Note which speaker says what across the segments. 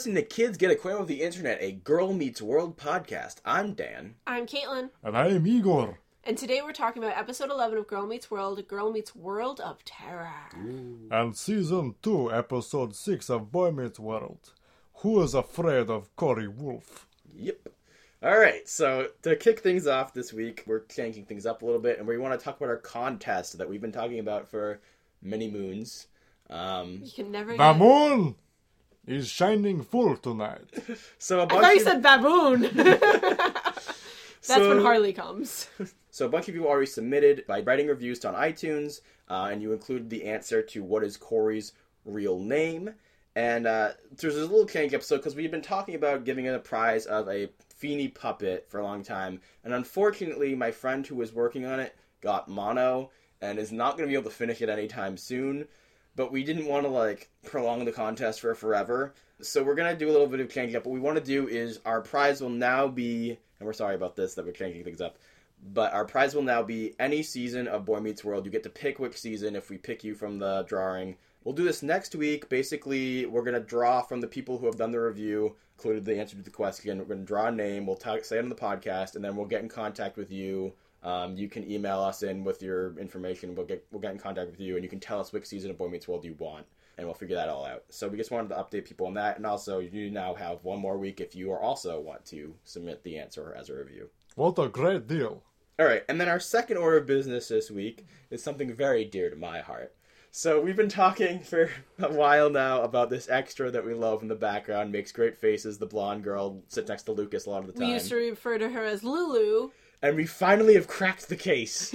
Speaker 1: listening to Kids Get Acquainted with the Internet, a Girl Meets World podcast. I'm Dan.
Speaker 2: I'm Caitlin.
Speaker 3: And I'm Igor.
Speaker 2: And today we're talking about episode 11 of Girl Meets World of Terror.
Speaker 3: Ooh. And season 2, episode 6 of Boy Meets World. Who is afraid of Cory Wolf?
Speaker 1: Yep. Alright, so to kick things off this week, we're changing things up a little bit, and we want to talk about our contest that we've been talking about for many moons.
Speaker 2: You can never
Speaker 3: The moon is shining full tonight.
Speaker 1: So
Speaker 2: I thought you said baboon. That's when Harley comes.
Speaker 1: So a bunch of people already submitted by writing reviews on iTunes, and you included the answer to what is Cory's real name. And there's a little change episode because we've been talking about giving it a prize of a Feeny puppet for a long time. And unfortunately, my friend who was working on it got mono and is not going to be able to finish it anytime soon. But we didn't want to, prolong the contest for forever. So we're going to do a little bit of changing up. What we want to do is our prize will now be, and we're sorry about this, that we're changing things up, but our prize will now be any season of Boy Meets World. You get to pick which season if we pick you from the drawing. We'll do this next week. Basically, we're going to draw from the people who have done the review, included the answer to the question. We're going to draw a name. We'll say it on the podcast, and then we'll get in contact with you. You can email us in with your information. We'll get in contact with you, and you can tell us which season of Boy Meets World you want, and we'll figure that all out. So we just wanted to update people on that, and also you now have one more week if you also want to submit the answer as a review.
Speaker 3: What a great deal.
Speaker 1: All right, and then our second order of business this week is something very dear to my heart. So we've been talking for a while now about this extra that we love in the background, makes great faces, the blonde girl sits next to Lucas a lot of the time.
Speaker 2: We used to refer to her as Lulu.
Speaker 1: And we finally have cracked the case.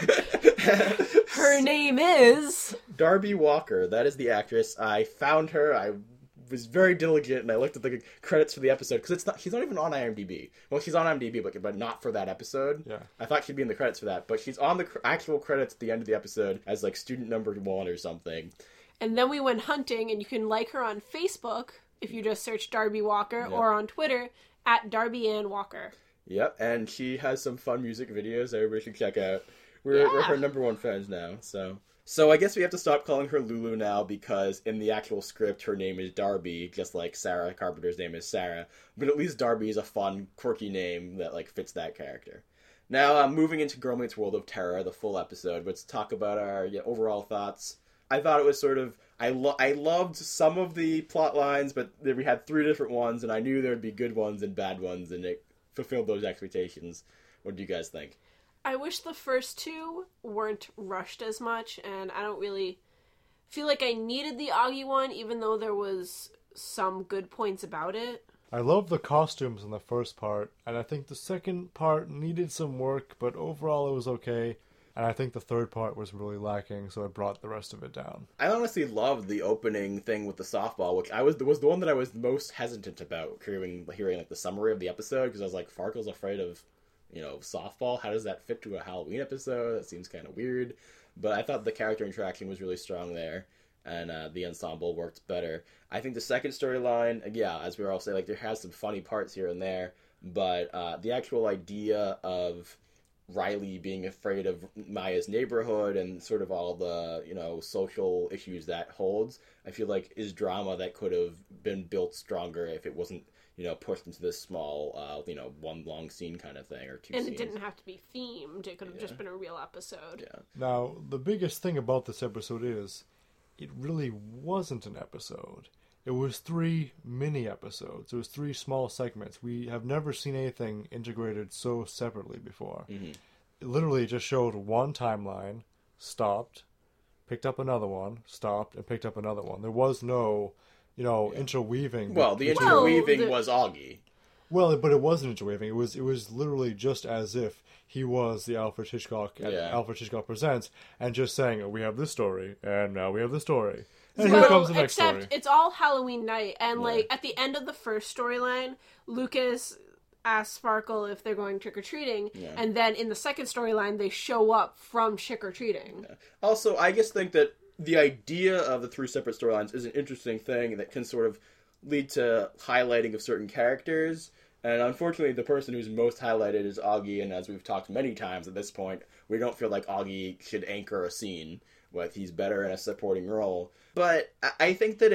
Speaker 2: Her name is
Speaker 1: Darby Walker. That is the actress. I found her. I was very diligent, and I looked at the credits for the episode because she's not even on IMDb. Well, she's on IMDb, but not for that episode.
Speaker 3: Yeah.
Speaker 1: I thought she'd be in the credits for that, but she's on the actual credits at the end of the episode as student number 1 or something.
Speaker 2: And then we went hunting, and you can like her on Facebook if you just search Darby Walker, or on Twitter at Darby Ann Walker.
Speaker 1: Yep, and she has some fun music videos everybody should check out. We're her number 1 fans now, So I guess we have to stop calling her Lulu now because in the actual script her name is Darby, just like Sarah Carpenter's name is Sarah. But at least Darby is a fun, quirky name that fits that character. Now, moving into Girl Meets World of Terror, the full episode, let's talk about our overall thoughts. I thought it was sort of... I loved some of the plot lines, but we had 3 different ones, and I knew there would be good ones and bad ones, and it fulfilled those expectations. What do you guys think?
Speaker 2: I wish the first 2 weren't rushed as much, and I don't really feel like I needed the Augie one, even though there was some good points about it.
Speaker 3: I love the costumes in the first part, and I think the second part needed some work, but overall it was okay. And I think the third part was really lacking, so it brought the rest of it down. I
Speaker 1: honestly loved the opening thing with the softball, which was the one that I was most hesitant about hearing the summary of the episode, because I was like, Farkle's afraid of, softball? How does that fit to a Halloween episode? That seems kind of weird. But I thought the character interaction was really strong there, and the ensemble worked better. I think the second storyline, as we were all saying, there has some funny parts here and there, but the actual idea of Riley being afraid of Maya's neighborhood and sort of all the, social issues that holds, I feel like is drama that could have been built stronger if it wasn't, pushed into this small, one long scene kind of thing, or 2 scenes.
Speaker 2: And it didn't have to be themed. It could have just been a real episode.
Speaker 1: Yeah.
Speaker 3: Now, the biggest thing about this episode is it really wasn't an episode. It was 3 mini episodes. It was 3 small segments. We have never seen anything integrated so separately before.
Speaker 1: Mm-hmm.
Speaker 3: It literally just showed one timeline, stopped, picked up another one, stopped, and picked up another one. There was no, interweaving.
Speaker 1: Well, the interweaving was Augie.
Speaker 3: Well, but it wasn't interweaving. It was literally just as if he was the Alfred Hitchcock at Alfred Hitchcock Presents, and just saying, we have this story, and now we have this story. And here comes the next story.
Speaker 2: Except it's all Halloween night, and at the end of the first storyline, Lucas asks Sparkle if they're going trick-or-treating, and then in the second storyline, they show up from trick-or-treating.
Speaker 1: Yeah. Also, I just think that the idea of the 3 separate storylines is an interesting thing that can sort of lead to highlighting of certain characters, and unfortunately, the person who's most highlighted is Augie, and as we've talked many times at this point, we don't feel like Augie should anchor a scene, but he's better in a supporting role. But I think that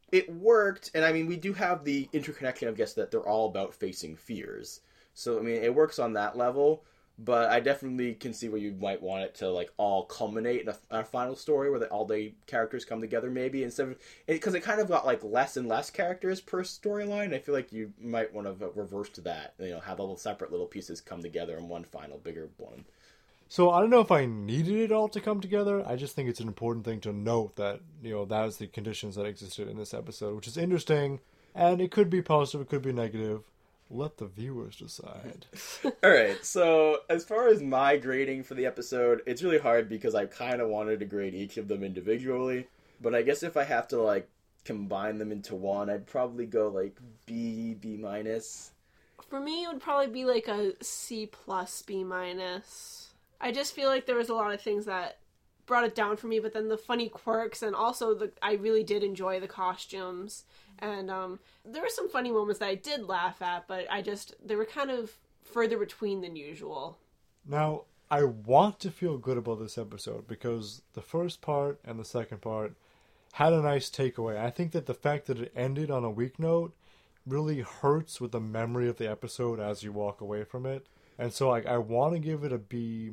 Speaker 1: it worked, and I mean, we do have the interconnection of, guess, that they're all about facing fears. So, I mean, it works on that level, but I definitely can see where you might want it to, like, all culminate in a final story where all the characters come together, maybe, instead of... Because it kind of got, like, less and less characters per storyline. I feel like you might want to reverse to that, you know, have all the separate little pieces come together in one final, bigger one.
Speaker 3: So I don't know if I needed it all to come together. I just think it's an important thing to note that, you know, that was the conditions that existed in this episode, which is interesting, and it could be positive, it could be negative. Let the viewers decide.
Speaker 1: Alright, so as far as my grading for the episode, it's really hard because I kind of wanted to grade each of them individually, but I guess if I have to, like, combine them into one, I'd probably go, like, B, B-.
Speaker 2: For me, it would probably be like a C+, B-. I just feel like there was a lot of things that brought it down for me, but then the funny quirks, and also I really did enjoy the costumes, and there were some funny moments that I did laugh at, but they were kind of further between than usual.
Speaker 3: Now, I want to feel good about this episode because the first part and the second part had a nice takeaway. I think that the fact that it ended on a weak note really hurts with the memory of the episode as you walk away from it. And so I want to give it a B-.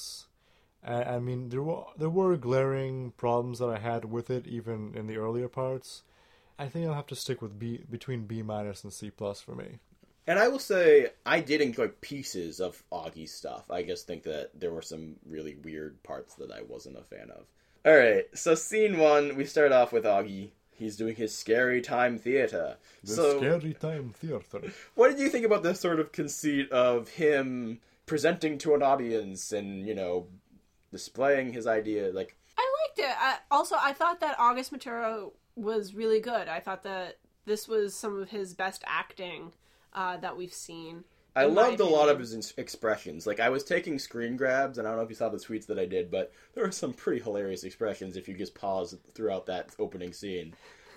Speaker 3: I mean, there were glaring problems that I had with it, even in the earlier parts. I think I'll have to stick with between B- and C+ for me.
Speaker 1: And I will say, I did enjoy pieces of Augie's stuff. I just think that there were some really weird parts that I wasn't a fan of. Alright, so scene 1, we start off with Augie. He's doing his Scary Time Theater.
Speaker 3: Scary Time Theater.
Speaker 1: What did you think about this sort of conceit of him presenting to an audience and, you know, displaying his idea? Like,
Speaker 2: I liked it. I thought that August Maturo was really good. I thought that this was some of his best acting that we've seen.
Speaker 1: I loved a lot of his expressions. Like, I was taking screen grabs, and I don't know if you saw the tweets that I did, but there were some pretty hilarious expressions if you just pause throughout that opening scene.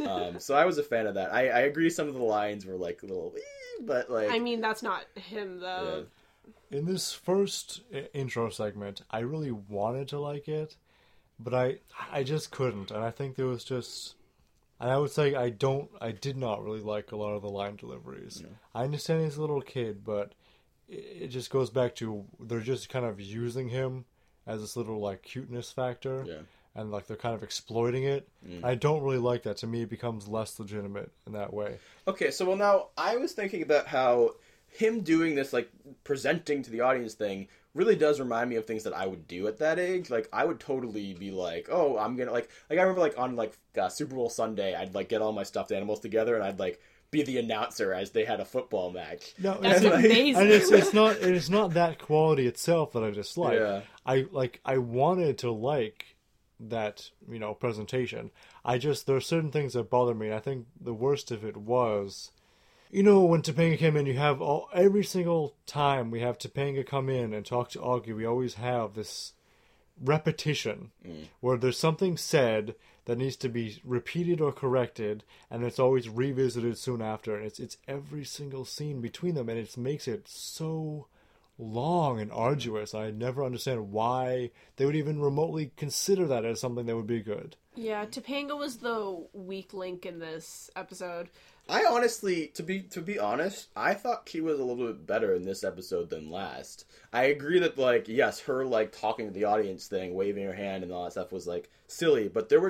Speaker 1: So I was a fan of that. I agree some of the lines were, like, a little... but, like...
Speaker 2: I mean, that's not him, though.
Speaker 3: Yeah. In this first intro segment, I really wanted to like it, but I just couldn't. And I think there was just... And I would say I did not really like a lot of the line deliveries. Yeah. I understand he's a little kid, but it just goes back to they're just kind of using him as this little, like, cuteness factor. Yeah. And, like, they're kind of exploiting it. I don't really like that. To me, it becomes less legitimate in that way.
Speaker 1: Okay, so, well, now, I was thinking about how him doing this, like, presenting to the audience thing really does remind me of things that I would do at that age. Like, I would totally be like, oh, I'm gonna, like I remember, like, on, like, Super Bowl Sunday, I'd, like, get all my stuffed animals together, and I'd, like, be the announcer as they had a football match.
Speaker 3: No, that's amazing. And it's not that quality itself that I dislike. Yeah. I wanted to like that, you know, presentation. There are certain things that bother me, and I think the worst of it was, you know, when Topanga came in, you have every single time we have Topanga come in and talk to Augie, we always have this repetition where there's something said that needs to be repeated or corrected, and it's always revisited soon after. And it's every single scene between them, and it makes it so long and arduous. I never understand why they would even remotely consider that as something that would be good.
Speaker 2: Yeah, Topanga was the weak link in this episode.
Speaker 1: I honestly, to be honest, I thought she was a little bit better in this episode than last. I agree that, like, yes, her, like, talking to the audience thing, waving her hand and all that stuff was, like, silly, but there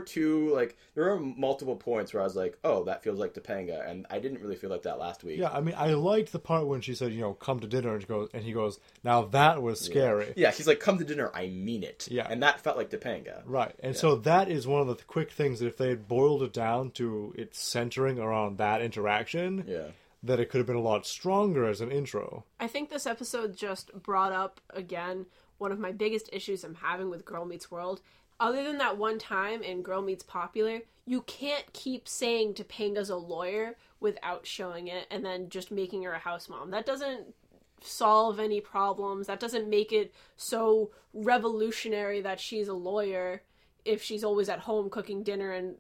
Speaker 1: were multiple points where I was like, oh, that feels like Topanga, and I didn't really feel like that last week.
Speaker 3: Yeah, I mean, I liked the part when she said, you know, come to dinner, and he goes, now that was scary.
Speaker 1: Yeah, she's like, come to dinner, I mean it. Yeah. And that felt like Topanga.
Speaker 3: Right, and so that is one of the quick things that if they had boiled it down to it centering around that interaction, that it could have been a lot stronger as an intro.
Speaker 2: I think this episode just brought up, again, one of my biggest issues I'm having with Girl Meets World. Other than that one time in Girl Meets Popular, you can't keep saying Topanga's a lawyer without showing it and then just making her a house mom. That doesn't solve any problems. That doesn't make it so revolutionary that she's a lawyer if she's always at home cooking dinner and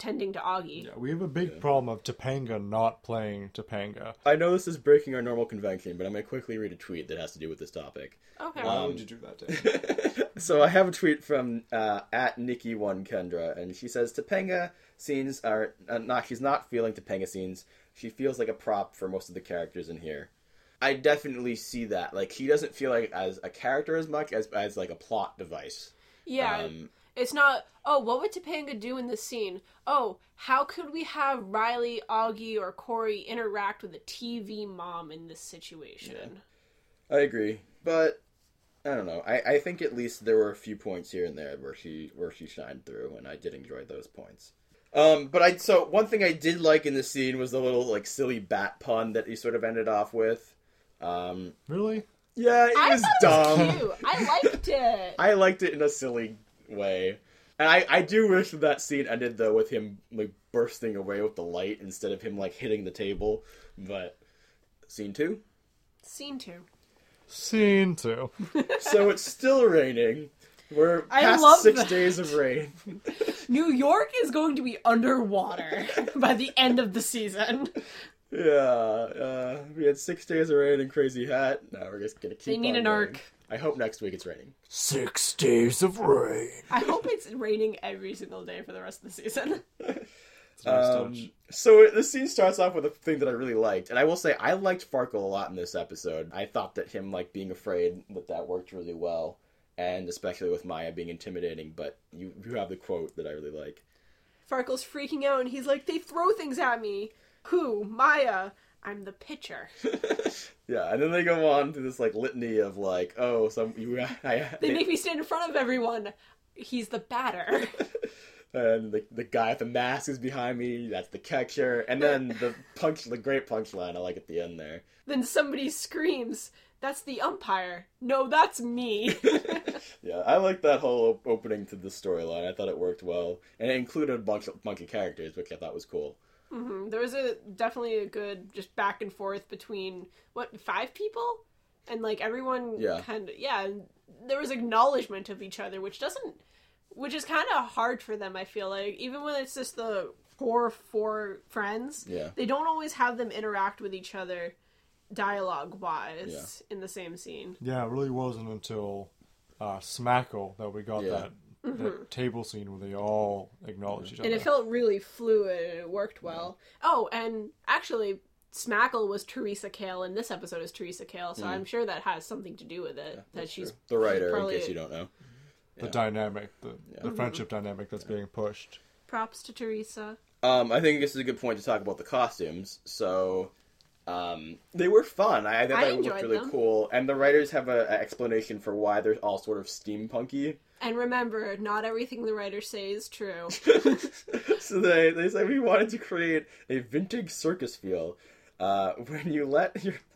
Speaker 2: tending to Augie.
Speaker 3: Yeah, we have a big problem of Topanga not playing Topanga.
Speaker 1: I know this is breaking our normal convention, but I'm going to quickly read a tweet that has to do with this topic.
Speaker 2: Okay.
Speaker 3: Why would you do that, Dave?
Speaker 1: So I have a tweet from at Nikki1Kendra, and she says Topanga scenes are not. She's not feeling Topanga scenes. She feels like a prop for most of the characters in here. I definitely see that. Like, she doesn't feel like as a character as much as like a plot device.
Speaker 2: Yeah. It's not, oh, what would Topanga do in this scene? Oh, how could we have Riley, Augie, or Corey interact with a TV mom in this situation?
Speaker 1: Yeah. I agree, but I don't know. I think at least there were a few points here and there where she shined through, and I did enjoy those points. So one thing I did like in the scene was the little like silly bat pun that he sort of ended off with.
Speaker 3: Really?
Speaker 1: Yeah, it was dumb.
Speaker 2: It was cute. I liked it.
Speaker 1: I liked it in a silly way. And I do wish that scene ended though with him like bursting away with the light instead of him like hitting the table. But scene 2?
Speaker 2: Scene 2.
Speaker 3: Scene 2.
Speaker 1: So it's still raining. We're
Speaker 2: I
Speaker 1: past
Speaker 2: love
Speaker 1: 6
Speaker 2: that.
Speaker 1: days of rain.
Speaker 2: New York is going to be underwater by the end of the season.
Speaker 1: Yeah, we had 6 days of rain and Crazy Hat. Now we're just gonna keep
Speaker 2: They need
Speaker 1: on
Speaker 2: an
Speaker 1: going.
Speaker 2: arc.
Speaker 1: I hope next week it's raining.
Speaker 3: 6 days of rain.
Speaker 2: I hope it's raining every single day for the rest of the season.
Speaker 3: It's a nice touch.
Speaker 1: So the scene starts off with a thing that I really liked, and I will say I liked Farkle a lot in this episode. I thought that him like being afraid that worked really well, and especially with Maya being intimidating. But you have the quote that I really like.
Speaker 2: Farkle's freaking out and he's like, they throw things at me. Who? Maya. I'm the pitcher.
Speaker 1: Yeah, and then they go on to this like litany of like, oh,
Speaker 2: They make me stand in front of everyone. He's the batter.
Speaker 1: And the guy with the mask is behind me. That's the catcher. And then the great punchline I like at the end there.
Speaker 2: Then somebody screams, that's the umpire. No, that's me.
Speaker 1: Yeah, I like that whole opening to the storyline. I thought it worked well, and it included a bunch of characters, which I thought was cool.
Speaker 2: Mm-hmm. There was definitely a good just back and forth between 5 people, and like everyone kind of there was acknowledgement of each other, which is kind of hard for them. I feel like even when it's just the core 4 friends, they don't always have them interact with each other dialogue wise in the same scene.
Speaker 3: Yeah, it really wasn't until Smackle that we got that table scene where they all acknowledged each other.
Speaker 2: And it felt really fluid and it worked well. Oh, and actually, Smackle was Teresa Kale, and this episode is Teresa Kale, so I'm sure that has something to do with it.
Speaker 1: Yeah,
Speaker 2: that she's
Speaker 1: true. The writer,
Speaker 2: probably,
Speaker 1: in case you don't know.
Speaker 3: The dynamic, the friendship dynamic that's being pushed.
Speaker 2: Props to Teresa.
Speaker 1: I think this is a good point to talk about the costumes. So, they were fun. I thought they looked really cool. And the writers have an explanation for why they're all sort of steampunky.
Speaker 2: And remember, not everything the writers say is true.
Speaker 1: So they said we wanted to create a vintage circus feel. When you let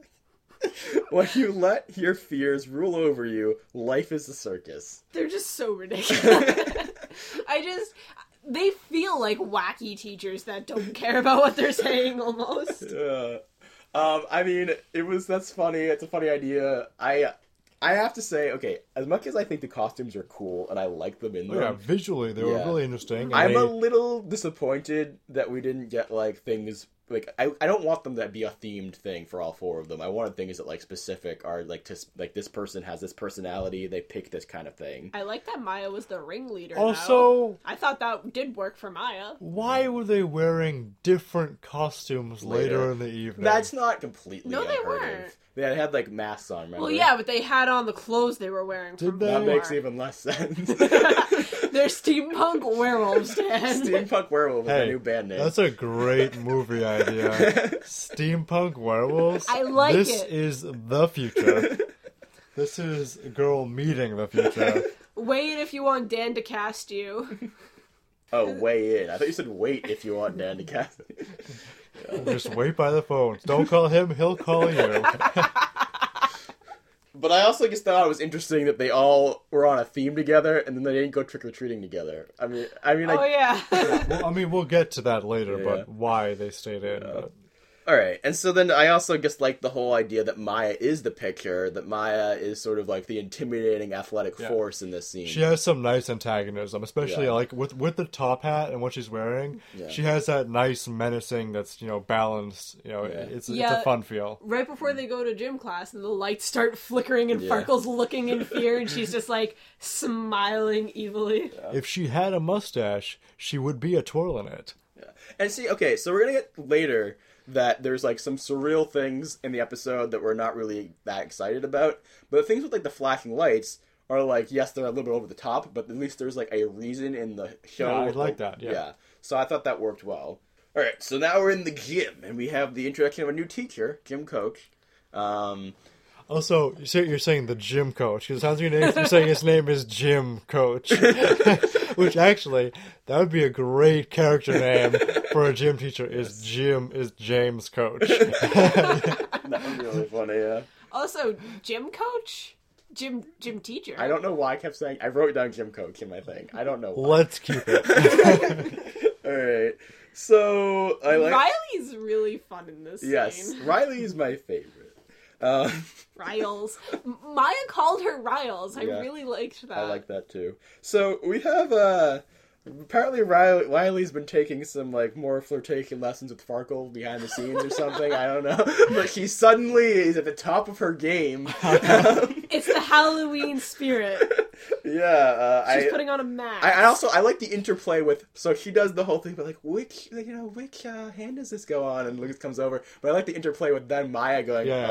Speaker 1: your fears rule over you, life is a circus.
Speaker 2: They're just so ridiculous. They feel like wacky teachers that don't care about what they're saying almost.
Speaker 1: Yeah. I mean, that's funny. It's a funny idea. I have to say, okay, as much as I think the costumes are cool and I like them in them.
Speaker 3: Yeah, visually they were really interesting.
Speaker 1: I'm a little disappointed that we didn't get like things like I don't want them to be a themed thing for all 4 of them. I wanted things that like specific are like this person has this personality, they pick this kind of thing.
Speaker 2: I like that Maya was the ringleader.
Speaker 3: Also,
Speaker 2: I thought that did work for Maya.
Speaker 3: Why were they wearing different costumes later in the evening?
Speaker 1: That's not completely
Speaker 2: No, they
Speaker 1: unheard
Speaker 2: weren't.
Speaker 1: of. They had like masks on, remember?
Speaker 2: Well, yeah, but they had on the clothes they were wearing.
Speaker 3: Did they?
Speaker 1: That makes even less sense.
Speaker 2: They're steampunk werewolves, Dan.
Speaker 1: Steampunk werewolf is a new band name.
Speaker 3: That's a great movie idea. Steampunk werewolves.
Speaker 2: I like
Speaker 3: this
Speaker 2: it.
Speaker 3: This is the future. This is a girl meeting the future.
Speaker 2: Weigh in if you want Dan to cast you.
Speaker 1: Oh, weigh in. I thought you said wait if you want Dan to cast it.
Speaker 3: Just wait by the phone. Don't call him, he'll call you.
Speaker 1: But I also just thought it was interesting that they all were on a theme together, and then they didn't go trick-or-treating together. I mean,
Speaker 2: Oh, yeah.
Speaker 3: Well, we'll get to that later, but why they stayed in. But...
Speaker 1: All right, and so then I also just like the whole idea that Maya is the picture, that Maya is sort of like the intimidating athletic force in this scene.
Speaker 3: She has some nice antagonism, especially
Speaker 1: Yeah.
Speaker 3: like with the top hat and what she's wearing.
Speaker 1: Yeah.
Speaker 3: She has that nice menacing that's balanced. It's a fun feel.
Speaker 2: Right before they go to gym class and the lights start flickering and Farkle's looking in fear and she's just like smiling evilly.
Speaker 3: If she had a mustache, she would be a twirl in it.
Speaker 1: Yeah. And see, okay, so we're gonna get later that there's like some surreal things in the episode that we're not really that excited about. But the things with like the flashing lights are like, yes, they're a little bit over the top, but at least there's like a reason in the show.
Speaker 3: Yeah, I like that, yeah.
Speaker 1: So I thought that worked well. All right, so now we're in the gym, and we have the introduction of a new teacher, Gym Coach.
Speaker 3: Also, you're saying the gym coach, because it sounds like you're saying his name is Jim Coach. Which actually, that would be a great character name for a gym teacher, is James Coach.
Speaker 1: That was really funny, yeah.
Speaker 2: Also, gym coach? Gym teacher.
Speaker 1: I don't know why I kept saying, I wrote down Gym Coach in my thing. I don't know why.
Speaker 3: Let's keep it.
Speaker 1: All right. So I like
Speaker 2: Riley's really fun in this
Speaker 1: Yes,
Speaker 2: scene.
Speaker 1: Riley is my favorite.
Speaker 2: Riles. Maya called her Riles. I
Speaker 1: Yeah.
Speaker 2: really liked that.
Speaker 1: I like that too. So we have apparently Riley's been taking some like more flirtation lessons with Farkle behind the scenes or something. I don't know, but she suddenly is at the top of her game.
Speaker 2: It's the Halloween spirit.
Speaker 1: Yeah,
Speaker 2: She's putting on a mask.
Speaker 1: I like the interplay with. So she does the whole thing, but like which hand does this go on? And Lucas comes over, but I like the interplay with then Maya going,
Speaker 3: Yeah,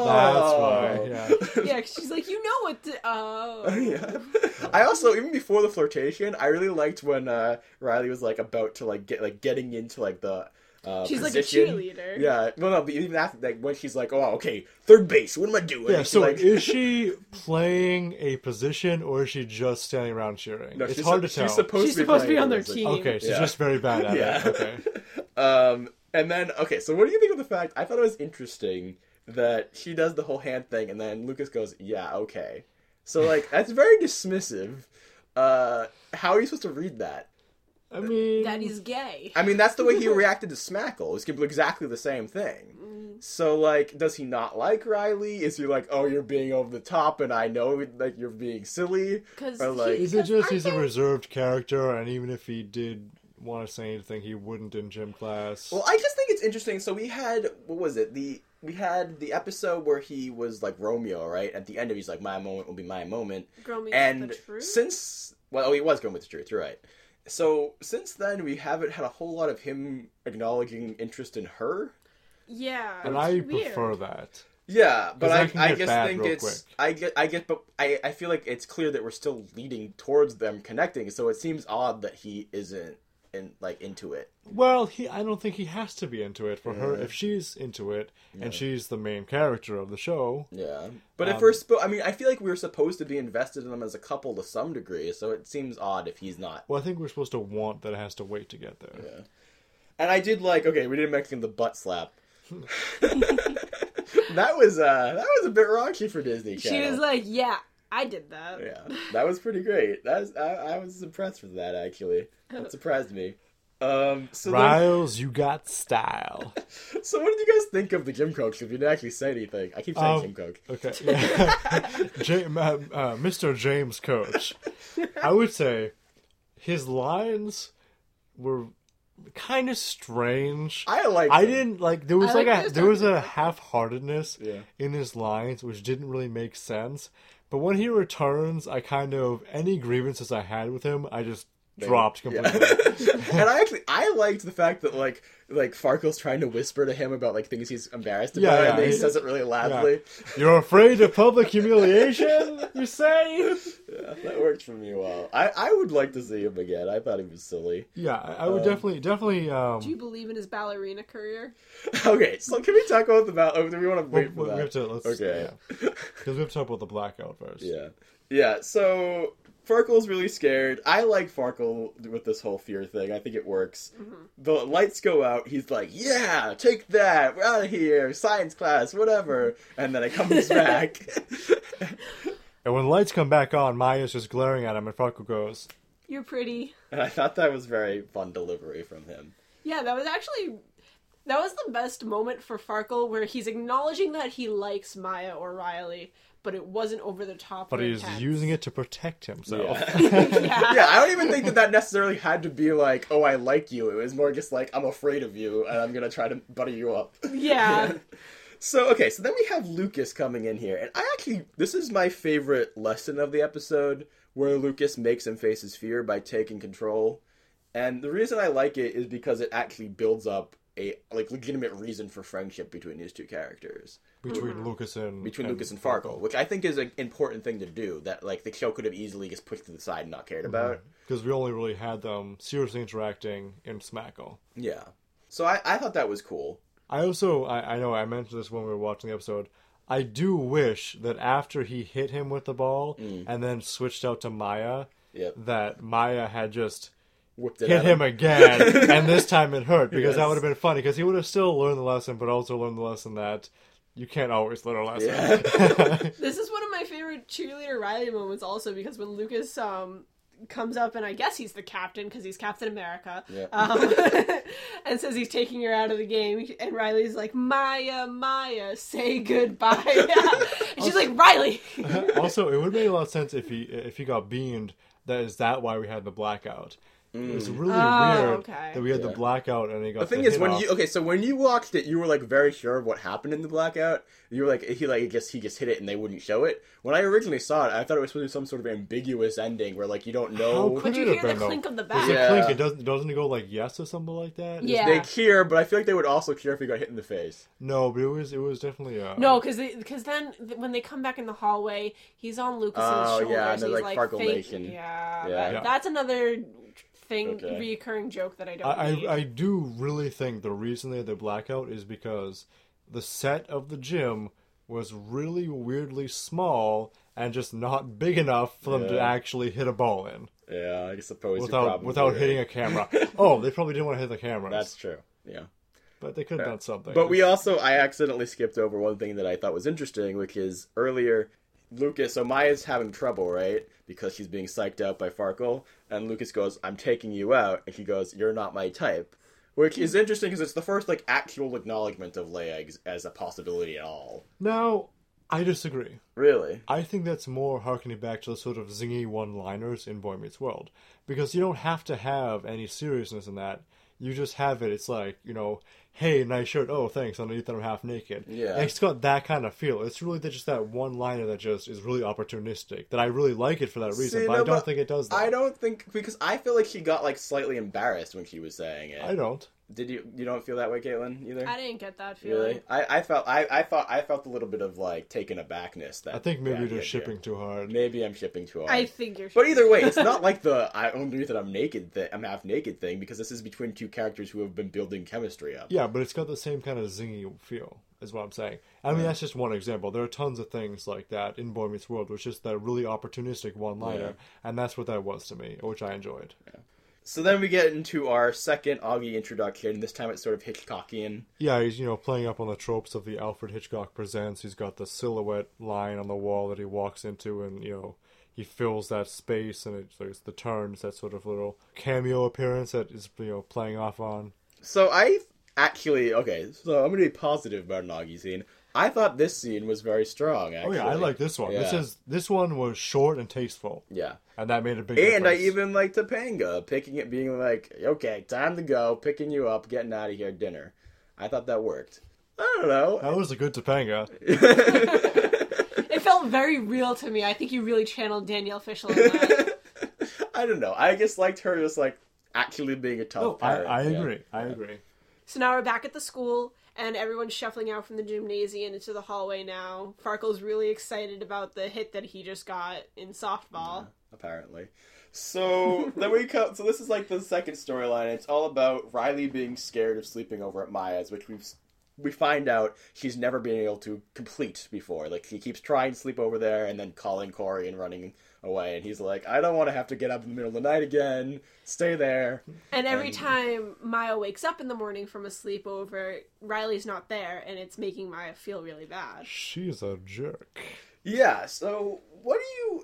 Speaker 1: oh,
Speaker 3: that's why. Yeah.
Speaker 2: Yeah, she's like, you know what?
Speaker 1: Yeah. I also, even before the flirtation, I really liked when Riley was like about to getting into like the
Speaker 2: She's
Speaker 1: position.
Speaker 2: like a cheerleader.
Speaker 1: Yeah, well, no, but even after like when she's like, oh, okay, third base, what am I doing?
Speaker 3: Yeah,
Speaker 1: And
Speaker 3: so
Speaker 1: like,
Speaker 3: is she playing a position or is she just standing around cheering?
Speaker 1: no,
Speaker 3: It's hard to tell.
Speaker 1: She's supposed
Speaker 2: She's
Speaker 1: to be,
Speaker 2: supposed to be
Speaker 1: playing
Speaker 2: on their
Speaker 1: the
Speaker 2: team.
Speaker 3: Okay, she's
Speaker 1: Yeah.
Speaker 3: just very bad at
Speaker 1: Yeah.
Speaker 3: it. Okay.
Speaker 1: And then, okay, so what do you think of the fact? I thought it was interesting that she does the whole hand thing, and then Lucas goes, "Yeah, okay." So like that's very dismissive. How are you supposed to read that?
Speaker 3: I mean,
Speaker 2: That he's gay.
Speaker 1: I mean, that's the way he reacted to Smackle. It's exactly the same thing. So, like, does he not like Riley? Is he like, oh, you're being over the top, and I know like you're being silly?
Speaker 2: Because
Speaker 1: Or, like-
Speaker 3: is it just he's a reserved character, and even if he did want to say anything, he wouldn't in gym class?
Speaker 1: Well, I just think it's interesting. So we had what was it? We had the episode where he was like Romeo, right? At the end of he's like, my moment will be my moment.
Speaker 2: Girl meets
Speaker 1: And
Speaker 2: the truth.
Speaker 1: since he was going with the truth. You're right. So since then, we haven't had a whole lot of him acknowledging interest in her.
Speaker 2: Yeah,
Speaker 3: and
Speaker 2: it's
Speaker 3: I
Speaker 2: weird.
Speaker 3: prefer that.
Speaker 1: Yeah, but
Speaker 3: 'Cause that can
Speaker 1: I
Speaker 3: get
Speaker 1: just
Speaker 3: bad
Speaker 1: think
Speaker 3: real
Speaker 1: it's
Speaker 3: quick.
Speaker 1: but I feel like it's clear that we're still leading towards them connecting. So it seems odd that he isn't into it.
Speaker 3: Well, I don't think he has to be into it for her. If she's into it, and she's the main character of the show.
Speaker 1: Yeah, but if we're I feel like we're supposed to be invested in them as a couple to some degree. So it seems odd if he's not.
Speaker 3: Well, I think we're supposed to want that it has to wait to get there.
Speaker 1: Yeah. And I did like, okay, we didn't mention the butt slap. that was a bit raunchy for Disney Channel.
Speaker 2: She was like, yeah, I did that.
Speaker 1: Yeah, that was pretty great. I was impressed with that, actually. That surprised me. So
Speaker 3: Riles, you got style.
Speaker 1: So what did you guys think of the gym coach? If you didn't actually say anything, I keep saying gym coach.
Speaker 3: Okay. Mr. James Coach. I would say his lines were kind of strange.
Speaker 1: I
Speaker 3: didn't like there was
Speaker 2: I like
Speaker 3: like
Speaker 2: this
Speaker 3: there was a
Speaker 2: argument.
Speaker 3: half-heartedness in his lines which didn't really make sense. But when he returns, I kind of any grievances I had with him, I just dropped completely.
Speaker 1: And I liked the fact that like Farkle's trying to whisper to him about like things he's embarrassed about, and then he says it really loudly.
Speaker 3: You're afraid of public humiliation, you say?
Speaker 1: Yeah, that worked for me well. I would like to see him again. I thought he was silly.
Speaker 3: Yeah, I would definitely.
Speaker 2: Do you believe in his ballerina career?
Speaker 1: Okay, so can we talk about the battle? Oh, do we want to wait for that?
Speaker 3: We have to. Let's,
Speaker 1: Okay.
Speaker 3: Because we have to talk about the blackout first.
Speaker 1: Yeah. So Farkle's really scared. I like Farkle with this whole fear thing. I think it works. The lights go out. He's like, "Yeah, take that. We're out of here. Science class, whatever." And then it comes back.
Speaker 3: And when the lights come back on, Maya's just glaring at him, and Farkle goes,
Speaker 2: You're pretty.
Speaker 1: And I thought that was very fun delivery from him.
Speaker 2: Yeah, that was actually... That was the best moment for Farkle, where he's acknowledging that he likes Maya or Riley, but it wasn't over the top.
Speaker 3: But
Speaker 2: or
Speaker 3: he's
Speaker 2: intense.
Speaker 3: using it to protect himself.
Speaker 1: Yeah, I don't even think that necessarily had to be like, oh, I like you. It was more just like, I'm afraid of you, and I'm gonna try to butter you up.
Speaker 2: Yeah.
Speaker 1: So then we have Lucas coming in here, and this is my favorite lesson of the episode, where Lucas makes him face his fear by taking control. And the reason I like it is because it actually builds up a legitimate reason for friendship between these two characters.
Speaker 3: Between Lucas and
Speaker 1: Farkle, which I think is an important thing to do, that the show could have easily just pushed to the side and not cared about.
Speaker 3: Because we only really had them seriously interacting in Smackle.
Speaker 1: Yeah. So I thought that was cool.
Speaker 3: I also, I know I mentioned this when we were watching the episode, I do wish that after he hit him with the ball and then switched out to Maya, that Maya had just
Speaker 1: Whipped it
Speaker 3: hit
Speaker 1: at
Speaker 3: him again, and this time it hurt, because that would have been funny, because he would have still learned the lesson, but also learned the lesson that you can't always learn a lesson.
Speaker 1: Yeah.
Speaker 2: This is one of my favorite cheerleader Riley moments also, because when Lucas comes up, and I guess he's the captain because he's Captain America, and says he's taking her out of the game, and Riley's like, Maya, say goodbye. And she's like, Riley.
Speaker 3: Also, it would make a lot of sense if he got beamed. Is that why we had the blackout? It was really weird that we had the blackout and he got.
Speaker 1: The thing is, when you watched it, you were very sure of what happened in the blackout. You were he just hit it and they wouldn't show it. When I originally saw it, I thought it was supposed to be some sort of ambiguous ending where you don't know.
Speaker 2: But you hear the clink of the bat.
Speaker 3: Clink. It doesn't it go yes or something like that?
Speaker 2: Yeah.
Speaker 1: They cheer, but I feel like they would also cheer if he got hit in the face.
Speaker 3: No, but it was definitely
Speaker 2: no, because then when they come back in the hallway, he's on Lucas's shoulders.
Speaker 1: And they're
Speaker 2: he's
Speaker 1: Farkle Nation.
Speaker 2: Yeah. That's another reoccurring joke that I don't need.
Speaker 3: I do really think the reason they had the blackout is because the set of the gym was really weirdly small and just not big enough for them to actually hit a ball in.
Speaker 1: Yeah, I suppose
Speaker 3: without hitting a camera. Oh, they probably didn't want to hit the cameras.
Speaker 1: That's true. Yeah.
Speaker 3: But they could have done something.
Speaker 1: But I accidentally skipped over one thing that I thought was interesting, which is earlier Lucas, so Maya's having trouble, right? Because she's being psyched out by Farkle, and Lucas goes, I'm taking you out, and he goes, you're not my type. Which is interesting because it's the first, actual acknowledgement of Leia as a possibility at all.
Speaker 3: Now, I disagree.
Speaker 1: Really?
Speaker 3: I think that's more harkening back to the sort of zingy one-liners in Boy Meets World. Because you don't have to have any seriousness in that. You just have it. It's hey, nice shirt. Oh, thanks. Underneath that I'm half naked.
Speaker 1: Yeah.
Speaker 3: And it's got that kind of feel. It's really just that one-liner that just is really opportunistic. That I really like it for that reason, but I don't think it does that.
Speaker 1: I don't think, because I feel like she got, slightly embarrassed when she was saying it.
Speaker 3: I don't.
Speaker 1: Did you don't feel that way, Caitlin, either?
Speaker 2: I didn't get that feeling.
Speaker 1: Really? I felt a little bit of taken abackness. That
Speaker 3: I think maybe you're just shipping too hard.
Speaker 1: Maybe I'm shipping too hard.
Speaker 2: I think you're.
Speaker 1: But either way, it's not like the underneath that I'm half naked thing, because this is between two characters who have been building chemistry up.
Speaker 3: Yeah, but it's got the same kind of zingy feel, is what I'm saying. I mean, that's just one example. There are tons of things like that in Boy Meets World, which is that really opportunistic one-liner, and that's what that was to me, which I enjoyed.
Speaker 1: Yeah. So then we get into our second Augie introduction. This time it's sort of Hitchcockian.
Speaker 3: Yeah, he's, playing up on the tropes of the Alfred Hitchcock Presents. He's got the silhouette line on the wall that he walks into, and, he fills that space, and it's the turns, that sort of little cameo appearance that is, playing off on.
Speaker 1: So I'm going to be positive about an Augie scene. I thought this scene was very strong, actually.
Speaker 3: Oh, yeah, I like this one.
Speaker 1: Yeah.
Speaker 3: This one was short and tasteful.
Speaker 1: Yeah.
Speaker 3: And that made a big difference.
Speaker 1: And I even liked Topanga, picking it, being okay, time to go, picking you up, getting out of here, dinner. I thought that worked. I don't know.
Speaker 3: That was a good Topanga.
Speaker 2: It felt very real to me. I think you really channeled Danielle Fishel in that.
Speaker 1: I don't know. I just liked her just, actually being a tough pirate.
Speaker 3: I agree. I agree.
Speaker 2: So now we're back at the school, and everyone's shuffling out from the gymnasium into the hallway now. Farkle's really excited about the hit that he just got in softball.
Speaker 1: Yeah, apparently. So then so this is the second storyline. It's all about Riley being scared of sleeping over at Maya's, which we find out she's never been able to complete before. He keeps trying to sleep over there and then calling Corey and running away, and he's like, I don't want to have to get up in the middle of the night again. Stay there.
Speaker 2: And every time Maya wakes up in the morning from a sleepover, Riley's not there, and it's making Maya feel really bad.
Speaker 3: She's a jerk.
Speaker 1: Yeah, so what do you...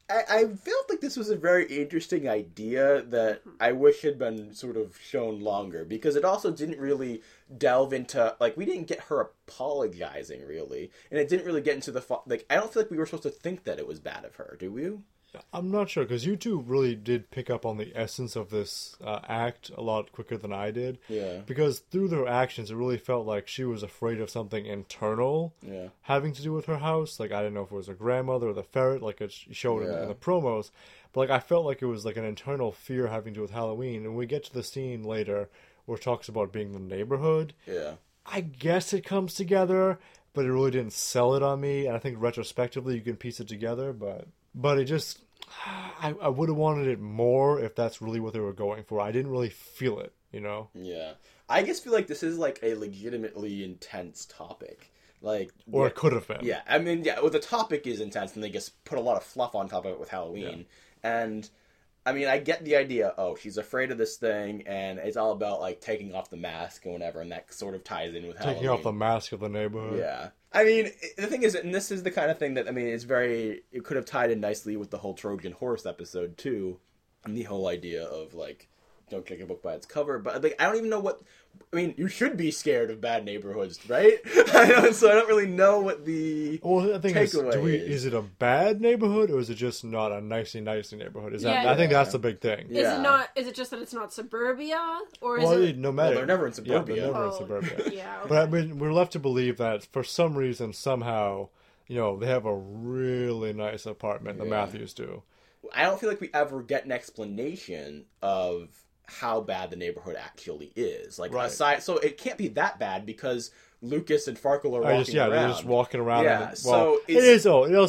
Speaker 1: I felt like this was a very interesting idea that I wish had been sort of shown longer, because it also didn't really delve into, like, we didn't get her apologizing, really. And it didn't really get into like, I don't feel like we were supposed to think that it was bad of her, do we?
Speaker 3: I'm not sure, because you two really did pick up on the essence of this act a lot quicker than I did.
Speaker 1: Yeah.
Speaker 3: Because through their actions, it really felt like she was afraid of something internal having to do with her house. Like, I didn't know if it was her grandmother or the ferret, like it showed in the promos. But, like, I felt like it was, like, an internal fear having to do with Halloween. And we get to the scene later where it talks about being the neighborhood.
Speaker 1: Yeah.
Speaker 3: I guess it comes together, but it really didn't sell it on me. And I think retrospectively you can piece it together, but it just, I would have wanted it more if that's really what they were going for. I didn't really feel it, you know?
Speaker 1: Yeah. I just feel like this is, like, a legitimately intense topic. Like,
Speaker 3: Or it could have been.
Speaker 1: Yeah, I mean, well, the topic is intense, and they just put a lot of fluff on top of it with Halloween. Yeah. And, I mean, I get the idea, she's afraid of this thing, and it's all about, like, taking off the mask and whatever, and that sort of ties in with Halloween.
Speaker 3: Taking off the mask of the neighborhood.
Speaker 1: Yeah. I mean, the thing is, and this is the kind of thing that, I mean, it could have tied in nicely with the whole Trojan Horse episode, too, and the whole idea of, like, don't judge a book by its cover, but, like, I don't even know you should be scared of bad neighborhoods, right? So I don't really know what the takeaway is.
Speaker 3: Is it a bad neighborhood, or is it just not a nicey neighborhood? I think that's the big thing.
Speaker 1: Yeah.
Speaker 2: Is it just that it's not suburbia, or
Speaker 3: is
Speaker 2: it?
Speaker 3: No matter.
Speaker 1: Well, they're never in suburbia.
Speaker 3: Yeah, they're never in suburbia.
Speaker 2: Yeah. Okay.
Speaker 3: But I mean, we're left to believe that for some reason, somehow, they have a really nice apartment. The Matthews do.
Speaker 1: I don't feel like we ever get an explanation of how bad the neighborhood actually is. Like, aside, so it can't be that bad because Lucas and Farkle are walking around.
Speaker 3: They're just walking around.
Speaker 1: Yeah,
Speaker 3: it is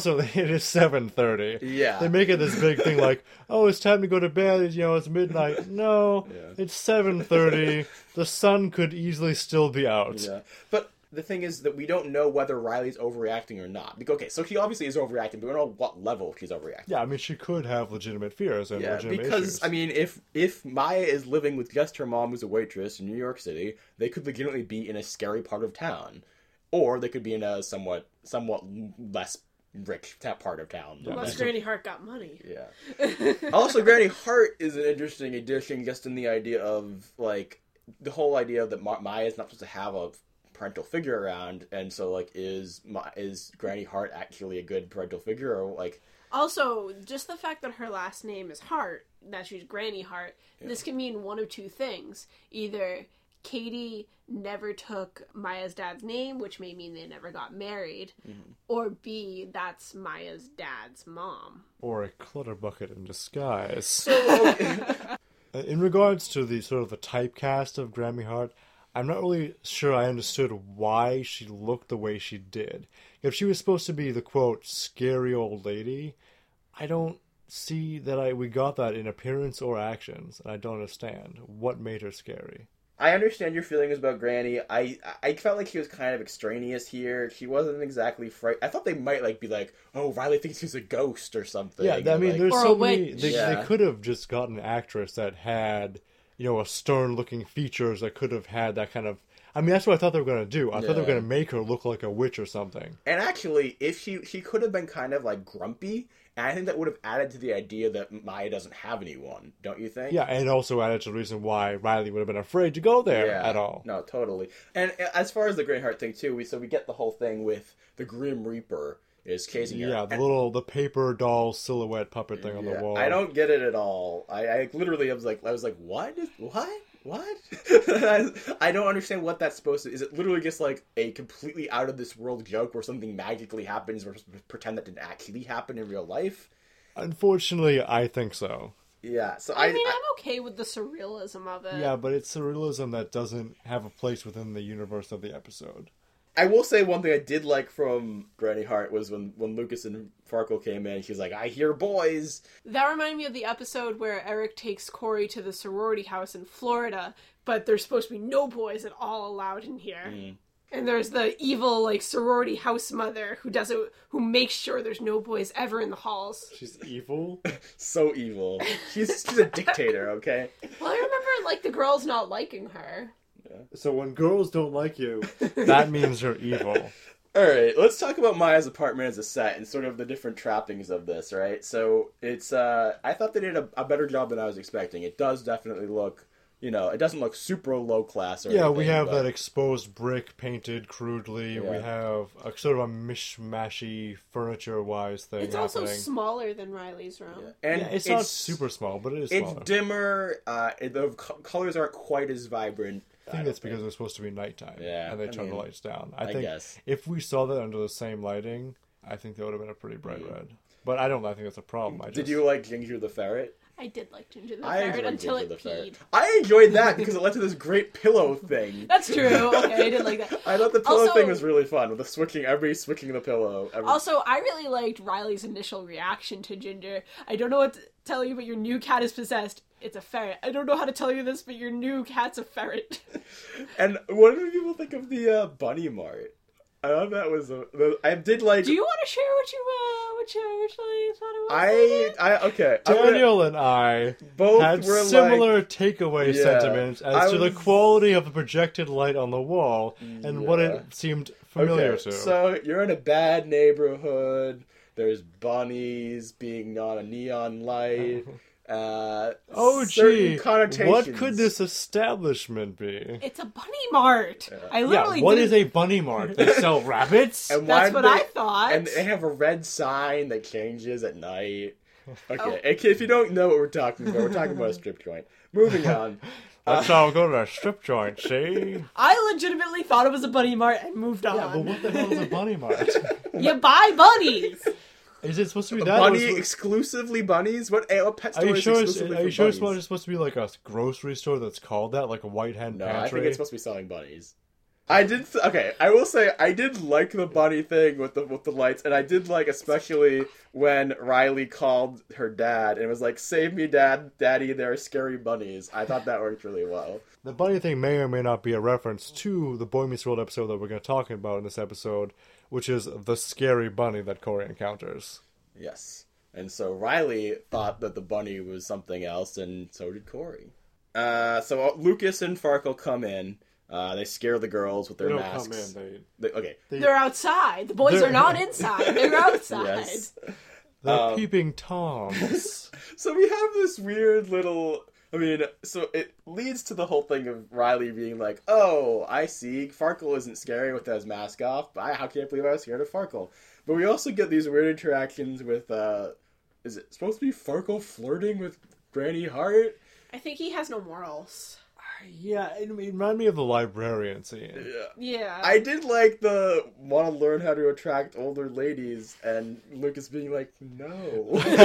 Speaker 3: 7:30.
Speaker 1: Yeah.
Speaker 3: They make it this big thing like, it's time to go to bed, it's midnight. No, it's 7:30. The sun could easily still be out.
Speaker 1: Yeah. But the thing is that we don't know whether Riley's overreacting or not. Because, so she obviously is overreacting, but we don't know what level she's overreacting.
Speaker 3: Yeah, I mean, she could have legitimate fears and legitimate issues.
Speaker 1: I mean, if Maya is living with just her mom who's a waitress in New York City, they could legitimately be in a scary part of town. Or they could be in a somewhat less rich part of town.
Speaker 2: Unless Granny Hart got money.
Speaker 1: Yeah. Also, Granny Hart is an interesting addition just in the idea of, like, the whole idea that Maya's not supposed to have a parental figure around, and so, like, is Granny Hart actually a good parental figure, or, like...
Speaker 2: Also, just the fact that her last name is Hart, that she's Granny Hart, this can mean one of two things. Either Katie never took Maya's dad's name, which may mean they never got married, or B, that's Maya's dad's mom.
Speaker 3: Or a clutter bucket in disguise.
Speaker 1: So,
Speaker 3: in regards to the sort of the typecast of Granny Hart, I'm not really sure I understood why she looked the way she did. If she was supposed to be the, quote, scary old lady, I don't see that we got that in appearance or actions, and I don't understand what made her scary.
Speaker 1: I understand your feelings about Granny. I felt like she was kind of extraneous here. She wasn't exactly I thought they might, like, be like, Riley thinks he's a ghost or something.
Speaker 3: Yeah, I mean,
Speaker 1: like,
Speaker 3: there's so many... They could have just gotten an actress that had... a stern-looking features that could have had that kind of... I mean, that's what I thought they were going to do. I thought they were going to make her look like a witch or something.
Speaker 1: And actually, if she could have been kind of, like, grumpy, and I think that would have added to the idea that Maya doesn't have anyone, don't you think?
Speaker 3: Yeah, and also added to the reason why Riley would have been afraid to go there at all.
Speaker 1: No, totally. And as far as the Granny Hart thing, too, we get the whole thing with the Grim Reaper is chasing her.
Speaker 3: Yeah, the paper doll silhouette puppet thing on the wall.
Speaker 1: I don't get it at all. I literally was like, what? What? I don't understand what that's supposed to... Is it literally just like a completely out of this world joke where something magically happens or pretend that didn't actually happen in real life?
Speaker 3: Unfortunately, I think so.
Speaker 1: Yeah, so
Speaker 2: I'm okay with the surrealism of it.
Speaker 3: Yeah, but it's surrealism that doesn't have a place within the universe of the episode.
Speaker 1: I will say one thing I did like from Granny Hart was when Lucas and Farkle came in, she's like, I hear boys.
Speaker 2: That reminded me of the episode where Eric takes Corey to the sorority house in Florida, but there's supposed to be no boys at all allowed in here. Mm. And there's the evil, like, sorority house mother who makes sure there's no boys ever in the halls.
Speaker 3: She's evil?
Speaker 1: So evil. She's a dictator, okay?
Speaker 2: Well, I remember, like, the girls not liking her.
Speaker 3: So when girls don't like you, that means you're evil.
Speaker 1: All right, let's talk about Maya's apartment as a set and sort of the different trappings of this, right? So it's, I thought they did a better job than I was expecting. It does definitely look, it doesn't look super low class or anything.
Speaker 3: We have
Speaker 1: but...
Speaker 3: that exposed brick painted crudely.
Speaker 1: Yeah.
Speaker 3: We have a sort of a mishmashy furniture-wise thing
Speaker 2: It's
Speaker 3: happening.
Speaker 2: also smaller than Riley's room.
Speaker 1: Yeah. And
Speaker 3: It's not super small, but it is
Speaker 1: It's
Speaker 3: smaller.
Speaker 1: dimmer. The colors aren't quite as vibrant.
Speaker 3: I think that's because it was supposed to be nighttime.
Speaker 1: Yeah,
Speaker 3: And they
Speaker 1: I
Speaker 3: turned
Speaker 1: mean,
Speaker 3: the lights down.
Speaker 1: I
Speaker 3: think
Speaker 1: guess.
Speaker 3: if we saw that under the same lighting, I think that would have been a pretty bright red. But I think that's a problem.
Speaker 1: Did you like Ginger the Ferret?
Speaker 2: I did like Ginger the
Speaker 1: I
Speaker 2: Ferret
Speaker 1: enjoyed
Speaker 2: until
Speaker 1: Ginger
Speaker 2: it
Speaker 1: the Ferret.
Speaker 2: peed.
Speaker 1: I enjoyed that because it led to this great pillow thing.
Speaker 2: That's true. Okay, I did like that.
Speaker 1: I thought the pillow
Speaker 2: Also-
Speaker 1: thing was really fun with the switching the pillow.
Speaker 2: Also, I really liked Riley's initial reaction to Ginger. I don't know what to tell you, but your new cat is possessed. It's a ferret. I don't know how to tell you this, but your new cat's a ferret.
Speaker 1: And what do people think of the Bunny Mart? I thought that was I did like.
Speaker 2: Do you want to share what you originally thought it was?
Speaker 1: Okay.
Speaker 3: Daniel and I
Speaker 1: both
Speaker 3: had
Speaker 1: were
Speaker 3: similar takeaway
Speaker 1: Yeah,
Speaker 3: sentiments as to the
Speaker 1: was-
Speaker 3: quality of the projected light on the wall and what
Speaker 1: Yeah.
Speaker 3: it seemed familiar
Speaker 1: Okay,
Speaker 3: to.
Speaker 1: so you're in a bad neighborhood. There's bunnies being on a neon light.
Speaker 3: Oh,
Speaker 1: certain
Speaker 3: gee,
Speaker 1: connotations.
Speaker 3: what could this establishment be?
Speaker 2: It's a bunny mart. I literally
Speaker 3: Yeah, what
Speaker 2: didn't-
Speaker 3: is a bunny mart? They sell rabbits?
Speaker 1: And why
Speaker 2: That's what
Speaker 1: they-
Speaker 2: I thought.
Speaker 1: And they have a red sign that changes at night.
Speaker 2: Oh.
Speaker 1: Okay, if you don't know what we're talking about a strip joint. Moving on.
Speaker 3: Let's all go to a strip joint, see?
Speaker 2: I legitimately thought it was a bunny mart and moved on.
Speaker 3: Yeah, but what the hell is a bunny mart?
Speaker 2: You buy bunnies.
Speaker 3: Is it supposed to be that?
Speaker 1: Bunny
Speaker 3: or is-
Speaker 1: exclusively bunnies? What pet
Speaker 3: Are
Speaker 1: store
Speaker 3: you
Speaker 1: is
Speaker 3: sure?
Speaker 1: exclusively
Speaker 3: Are you
Speaker 1: for
Speaker 3: sure it's
Speaker 1: bunnies?
Speaker 3: supposed to be like a grocery store that's called that, like a White Hen
Speaker 1: No,
Speaker 3: Pantry?
Speaker 1: I think it's supposed to be selling bunnies. Okay, I will say I did like the bunny thing with the lights, and I did like especially when Riley called her dad and was like, "Save me, Daddy, there are scary bunnies." I thought that worked really well.
Speaker 3: The bunny thing may or may not be a reference to the Boy Meets World episode that we're going to talk about in this episode, which is the scary bunny that Corey encounters.
Speaker 1: Yes, and so Riley thought that the bunny was something else, and so did Corey. So Lucas and Farkle come in. They scare the girls with their
Speaker 3: They don't
Speaker 1: masks.
Speaker 3: come in.
Speaker 1: Okay.
Speaker 2: They're outside. The boys
Speaker 3: They're-
Speaker 2: are not inside. They're outside.
Speaker 1: Yes.
Speaker 3: They're peeping toms.
Speaker 1: So we have this weird little. So it leads to the whole thing of Riley being like, "Oh, I see. Farkle isn't scary with his mask off. But how can I believe I was scared of Farkle?" But we also get these weird interactions with. Is it supposed to be Farkle flirting with Granny Hart?
Speaker 2: I think he has no morals.
Speaker 3: Yeah, it reminded me of the librarian scene.
Speaker 1: Yeah.
Speaker 2: Yeah.
Speaker 1: I did like the want to learn how to attract older ladies, and Lucas being like, "No."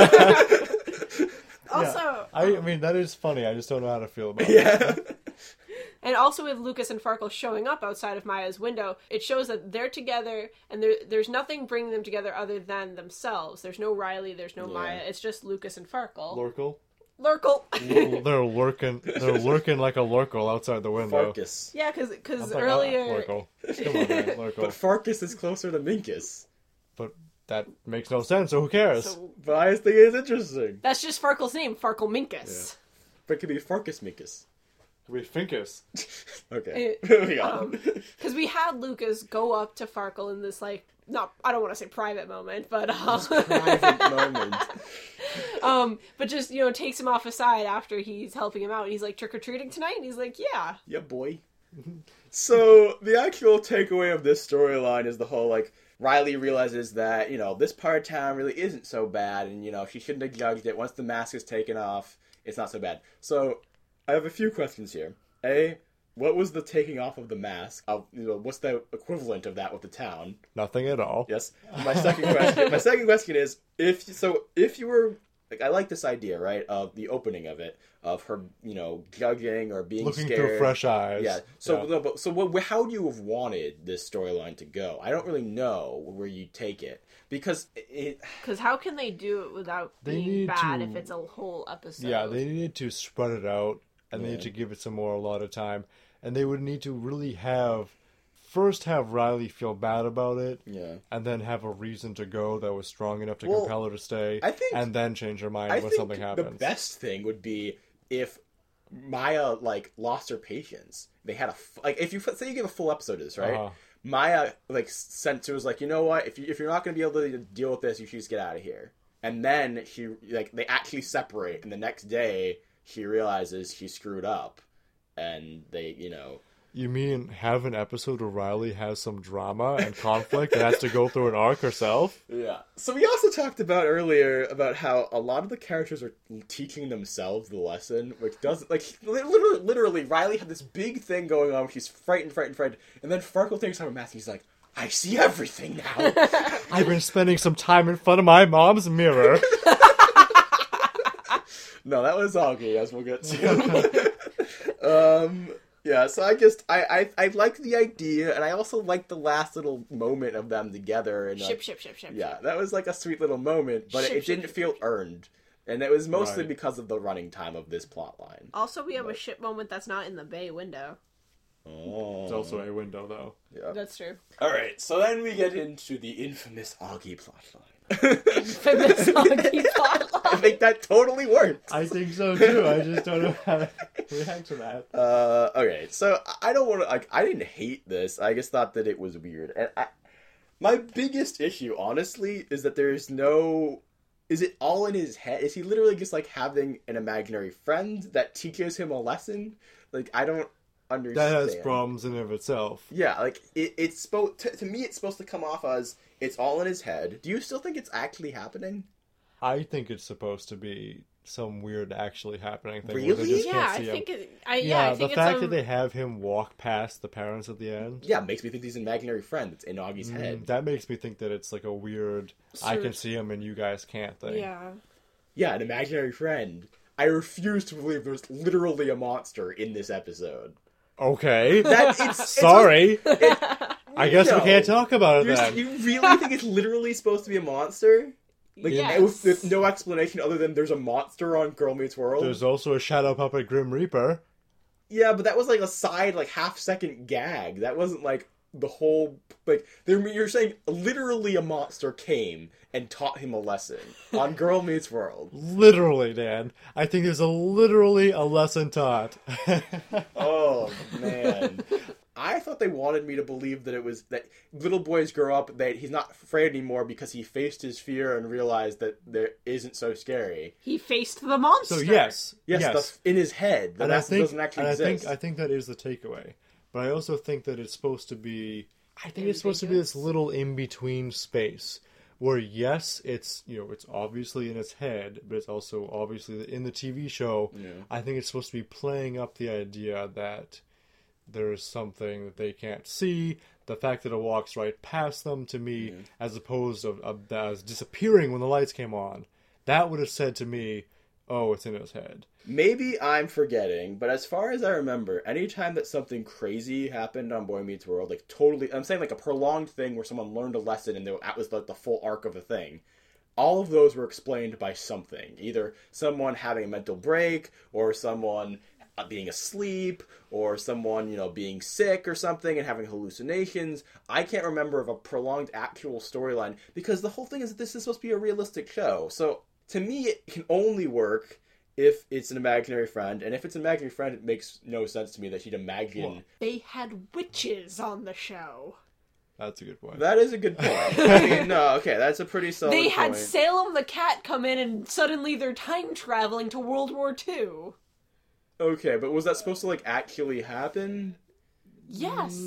Speaker 2: Also,
Speaker 3: I mean, that is funny. I just don't know how to feel about it.
Speaker 1: Yeah.
Speaker 2: and also with Lucas and Farkle showing up outside of Maya's window, it shows that they're together, and there's nothing bringing them together other than themselves. There's no Riley, there's no Maya. It's just Lucas and Farkle.
Speaker 3: Lurkle?
Speaker 2: Lurkle.
Speaker 3: They're lurking like a Lurkle outside the window.
Speaker 1: Farkus.
Speaker 2: Yeah, because
Speaker 3: I'm like,
Speaker 2: earlier...
Speaker 3: Lurkle. Come on, man, Lurkle.
Speaker 1: But Farkus is closer to Minkus.
Speaker 3: But that makes no sense, so who cares?
Speaker 2: So
Speaker 1: But I just think it's interesting.
Speaker 2: that's just Farkle's name, Farkle Minkus.
Speaker 1: But it could be Farkus Minkus.
Speaker 3: We Finkus.
Speaker 1: Okay. Moving on.
Speaker 2: Because we had Lucas go up to Farkle in this, like, I don't want to say private moment, but
Speaker 1: Private moment.
Speaker 2: but just, takes him off aside after he's helping him out. And he's like, trick-or-treating tonight? And he's like, yeah.
Speaker 1: Yeah, boy. So, the actual takeaway of this storyline is the whole, like, Riley realizes that, this part of town really isn't so bad, and, she shouldn't have judged it. Once the mask is taken off, it's not so bad. So, I have a few questions here. A, what was the taking off of the mask? What's the equivalent of that with the town?
Speaker 3: Nothing at all.
Speaker 1: Yes. My second question is, if you were, like, I like this idea, right, of the opening of it, of her, judging or being
Speaker 3: Looking
Speaker 1: scared.
Speaker 3: through fresh eyes.
Speaker 1: Yeah. How do you have wanted this storyline to go? I don't really know where you take it because
Speaker 2: Because how can they do it without
Speaker 3: They
Speaker 2: being
Speaker 3: need
Speaker 2: bad
Speaker 3: to-
Speaker 2: if it's a whole episode?
Speaker 3: Yeah, they needed to spread it out, and they need to give it some more a lot of time. And they would need to really have Riley feel bad about it, and then have a reason to go that was strong enough to compel her to stay, and then change her mind when something happens.
Speaker 1: The best thing would be if Maya lost her patience. They had if you say you give a full episode of this, right? Maya like sent to was like, you know what? If you're not gonna be able to deal with this, you should just get out of here. And then they actually separate, and the next day she realizes she screwed up, and they
Speaker 3: You mean have an episode where Riley has some drama and conflict and has to go through an arc herself?
Speaker 1: Yeah. So we also talked about earlier about how a lot of the characters are teaching themselves the lesson, which doesn't, like, literally, Riley had this big thing going on where she's frightened, and then Farkle takes out a mask and he's like, I see everything now.
Speaker 3: I've been spending some time in front of my mom's mirror.
Speaker 1: No, that was Augie, as we'll get to. Yeah, so I just, I like the idea, and I also like the last little moment of them together. And
Speaker 2: Ship.
Speaker 1: Yeah, that was like a sweet little moment, but it didn't feel earned. And it was mostly because of the running time of this plot line.
Speaker 2: Also, we have a ship moment that's not in the bay window.
Speaker 1: Oh.
Speaker 3: It's also a window, though.
Speaker 1: Yeah.
Speaker 2: That's true.
Speaker 1: Alright, so then we get into the infamous Augie plotline.
Speaker 2: Infamous Augie plotline.
Speaker 1: I think that totally worked.
Speaker 3: I think so, too. I just don't know how to react to that.
Speaker 1: Okay, so I don't want to, like, I didn't hate this. I just thought that it was weird. And my biggest issue, honestly, is that there's no... Is it all in his head? Is he literally just, like, having an imaginary friend that teaches him a lesson? Like, I don't understand.
Speaker 3: That has problems in and of itself.
Speaker 1: Yeah, like, it's supposed... To me, it's supposed to come off as it's all in his head. Do you still think it's actually happening?
Speaker 3: I think it's supposed to be some weird actually happening thing.
Speaker 1: Really?
Speaker 3: Where they just
Speaker 2: Yeah,
Speaker 3: can't
Speaker 2: I
Speaker 3: see
Speaker 2: think
Speaker 3: him.
Speaker 2: I
Speaker 3: the
Speaker 2: think
Speaker 3: fact
Speaker 2: it's
Speaker 3: that they have him walk past the parents at the end.
Speaker 1: Yeah, it makes me think he's an imaginary friend that's in Augie's head.
Speaker 3: That makes me think that it's like a weird, I can see him and you guys can't thing.
Speaker 2: Yeah.
Speaker 1: Yeah, an imaginary friend. I refuse to believe there's literally a monster in this episode.
Speaker 3: Okay.
Speaker 1: Sorry.
Speaker 3: I guess we can't talk about it then.
Speaker 1: You really think it's literally supposed to be a monster? Like,
Speaker 2: Yes.
Speaker 1: with no explanation other than there's a monster on Girl Meets World?
Speaker 3: There's also a shadow puppet Grim Reaper.
Speaker 1: Yeah, but that was like a side, like, half-second gag. That wasn't, like, the whole... Like, you're saying literally a monster came and taught him a lesson on Girl Meets World.
Speaker 3: Literally, Dan. I think there's literally a lesson taught.
Speaker 1: Oh, man. I thought they wanted me to believe that it was that little boys grow up, that he's not afraid anymore because he faced his fear and realized that there isn't so scary.
Speaker 2: He faced the monster.
Speaker 3: So yes.
Speaker 1: That's in his head. The lesson doesn't actually exist.
Speaker 3: I think that is the takeaway. But I also think that it's supposed to be... I think it's supposed to be this little in-between space where, yes, it's obviously in its head, but it's also obviously in the TV show. Yeah. I think it's supposed to be playing up the idea that there is something that they can't see. The fact that it walks right past them, to me, as opposed to as disappearing when the lights came on, that would have said to me, oh, it's in his head. Maybe
Speaker 1: I'm forgetting, but as far as I remember, anytime that something crazy happened on Boy Meets World, like totally, I'm saying like a prolonged thing where someone learned a lesson and that was like the full arc of a thing, all of those were explained by something. Either someone having a mental break, or someone being asleep, or someone, being sick or something and having hallucinations. I can't remember of a prolonged actual storyline, because the whole thing is that this is supposed to be a realistic show. So, to me, it can only work if it's an imaginary friend, and if it's an imaginary friend, it makes no sense to me that she'd imagine... Well,
Speaker 2: they had witches on the show.
Speaker 3: That's a good point.
Speaker 1: That is a good point. I mean, no, okay, that's a pretty solid point.
Speaker 2: They had Salem the cat come in, and suddenly they're time traveling to World War II.
Speaker 1: Okay, but was that supposed to, actually happen?
Speaker 2: Yes.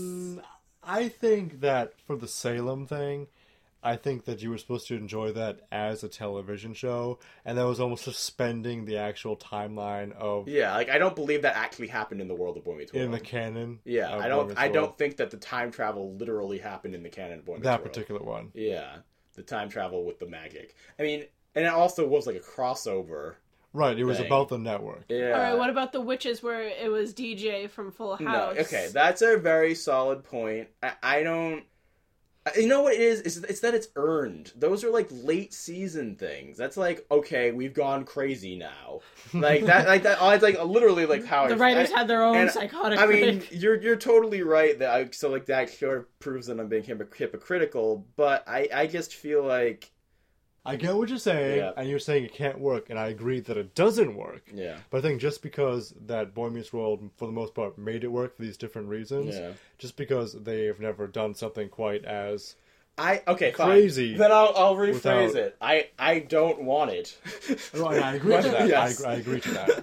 Speaker 3: I think that for the Salem thing, I think that you were supposed to enjoy that as a television show, and that was almost suspending the actual timeline of...
Speaker 1: Yeah, I don't believe that actually happened in the world of Boy Meets World.
Speaker 3: In the canon?
Speaker 1: Yeah, I don't think that the time travel literally happened in the canon of Boy Meets World.
Speaker 3: That particular one.
Speaker 1: Yeah, the time travel with the magic. I mean, and it also was like a crossover...
Speaker 3: Right, it was about the network.
Speaker 1: Yeah.
Speaker 2: Alright, what about the witches where it was DJ from Full House?
Speaker 1: No, okay, that's a very solid point. I don't... You know what it is? It's that it's earned. Those are, late season things. That's okay, we've gone crazy now. Like that, it's literally, how...
Speaker 2: The writers had their own psychotic critic.
Speaker 1: Mean, you're totally right. That that sort of proves that I'm being hypocritical, but I just feel like...
Speaker 3: I get what you're saying,
Speaker 1: Yeah.
Speaker 3: and you're saying it can't work, and I agree that it doesn't work.
Speaker 1: Yeah.
Speaker 3: But I think just because that Boy Meets World, for the most part, made it work for these different reasons,
Speaker 1: Yeah.
Speaker 3: just because they've never done something quite as...
Speaker 1: Okay,
Speaker 3: Crazy.
Speaker 1: fine. Then I'll rephrase
Speaker 3: Without-
Speaker 1: it. I don't want it.
Speaker 3: Oh, I agree to that.
Speaker 1: Yes.
Speaker 3: I agree to that.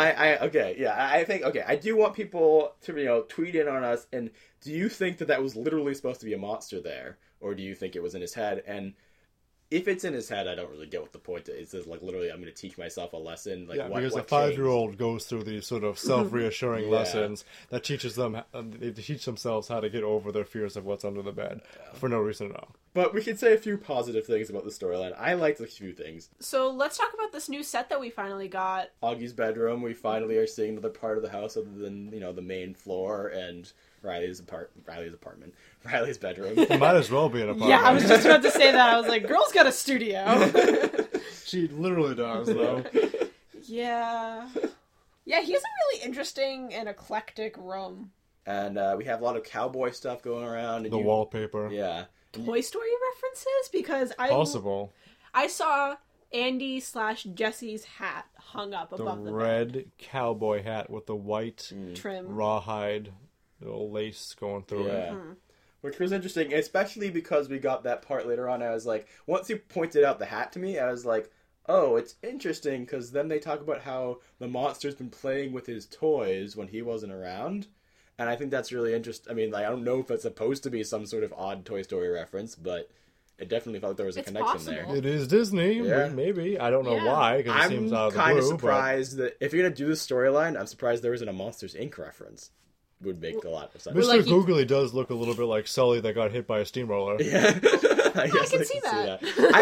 Speaker 1: I think I do want people to tweet in on us. And do you think that was literally supposed to be a monster there, or do you think it was in his head? And if it's in his head, I don't really get what the point is. It says like literally, I'm going to teach myself a lesson. Like
Speaker 3: Yeah,
Speaker 1: what,
Speaker 3: because
Speaker 1: what
Speaker 3: a 5-year-old goes through these sort of self-reassuring
Speaker 1: Yeah.
Speaker 3: lessons that teaches them, they teach themselves how to get over their fears of what's under the bed for no reason at all.
Speaker 1: But we can say a few positive things about the storyline. I liked a few things.
Speaker 2: So let's talk about this new set that we finally got.
Speaker 1: Augie's bedroom. We finally are seeing another part of the house other than the main floor and Riley's apartment, Riley's bedroom.
Speaker 3: It might as well be an apartment.
Speaker 2: Yeah, I was just about to say that. I was like, girl's got a studio.
Speaker 3: She literally does, though.
Speaker 2: Yeah. Yeah, he has a really interesting and eclectic room.
Speaker 1: And we have a lot of cowboy stuff going around. And
Speaker 3: The wallpaper.
Speaker 1: Yeah.
Speaker 2: Toy Story references? Because
Speaker 3: Possible.
Speaker 2: I saw Andy/Jesse's hat hung up
Speaker 3: The
Speaker 2: above the
Speaker 3: red cowboy hat with the white
Speaker 2: bed. Trim.
Speaker 3: rawhide little lace going through
Speaker 1: Yeah.
Speaker 3: it.
Speaker 1: Which was interesting, especially because we got that part later on. I was like, once you pointed out the hat to me, I was like, oh, it's interesting, because then they talk about how the monster's been playing with his toys when he wasn't around. And I think that's really interesting. I mean, like, I don't know if it's supposed to be some sort of odd Toy Story reference, but it definitely felt like there was a
Speaker 2: It's
Speaker 1: connection
Speaker 2: possible.
Speaker 1: there.
Speaker 3: It is Disney.
Speaker 1: Yeah.
Speaker 3: Maybe. I don't know
Speaker 2: Yeah.
Speaker 3: why, because it
Speaker 1: I'm
Speaker 3: seems out of the
Speaker 1: kind
Speaker 3: blue.
Speaker 1: of surprised that if you're going to do this storyline, I'm surprised there isn't a Monsters, Inc. reference. It would make a lot of sense.
Speaker 3: But Mr.
Speaker 2: like he-
Speaker 3: Googly does look a little bit like Sully that got hit by a steamroller.
Speaker 1: Yeah. I guess
Speaker 2: can see that.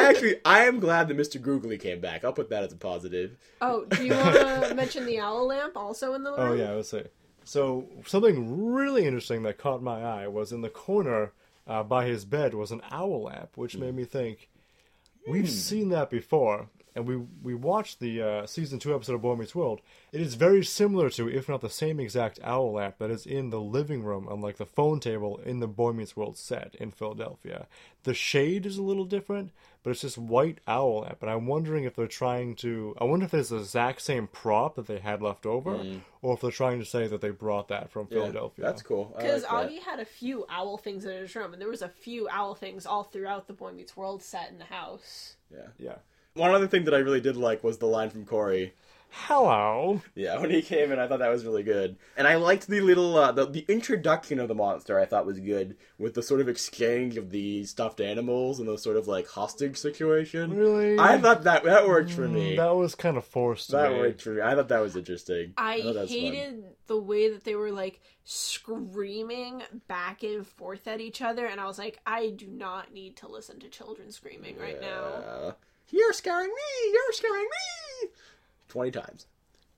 Speaker 1: I am glad that Mr. Googly came back. I'll put that as a positive.
Speaker 2: Oh, do you want to mention the owl lamp also in the room?
Speaker 3: Oh, yeah, let's see. So, something really interesting that caught my eye was in the corner by his bed was an owl lamp, which made me think, we've seen that before. And we watched the Season 2 episode of Boy Meets World. It is very similar to, if not the same exact owl lamp that is in the living room on like the phone table in the Boy Meets World set in Philadelphia. The shade is a little different, but it's just white owl lamp. And I'm wondering if they're trying to... I wonder if it's the exact same prop that they had left over, or if they're trying to say that they brought that from Philadelphia.
Speaker 1: That's cool. I
Speaker 2: Because
Speaker 1: like that.
Speaker 2: Augie had a few owl things in his room, and there was a few owl things all throughout the Boy Meets World set in the house.
Speaker 3: Yeah.
Speaker 1: One other thing that I really did like was the line from Corey.
Speaker 3: Hello.
Speaker 1: Yeah, when he came in, I thought that was really good. And I liked the little, the introduction of the monster I thought was good, with the sort of exchange of the stuffed animals and the sort of, like, hostage situation.
Speaker 3: Really?
Speaker 1: I thought that worked for me.
Speaker 3: That was kind of forced to
Speaker 1: That
Speaker 3: me.
Speaker 1: worked for me. I thought that was interesting.
Speaker 2: I
Speaker 1: thought that was fun.
Speaker 2: hated the way that they were, like, screaming back and forth at each other, and I was like, I do not need to listen to children screaming right now.
Speaker 1: You're scaring me! You're scaring me! 20 times.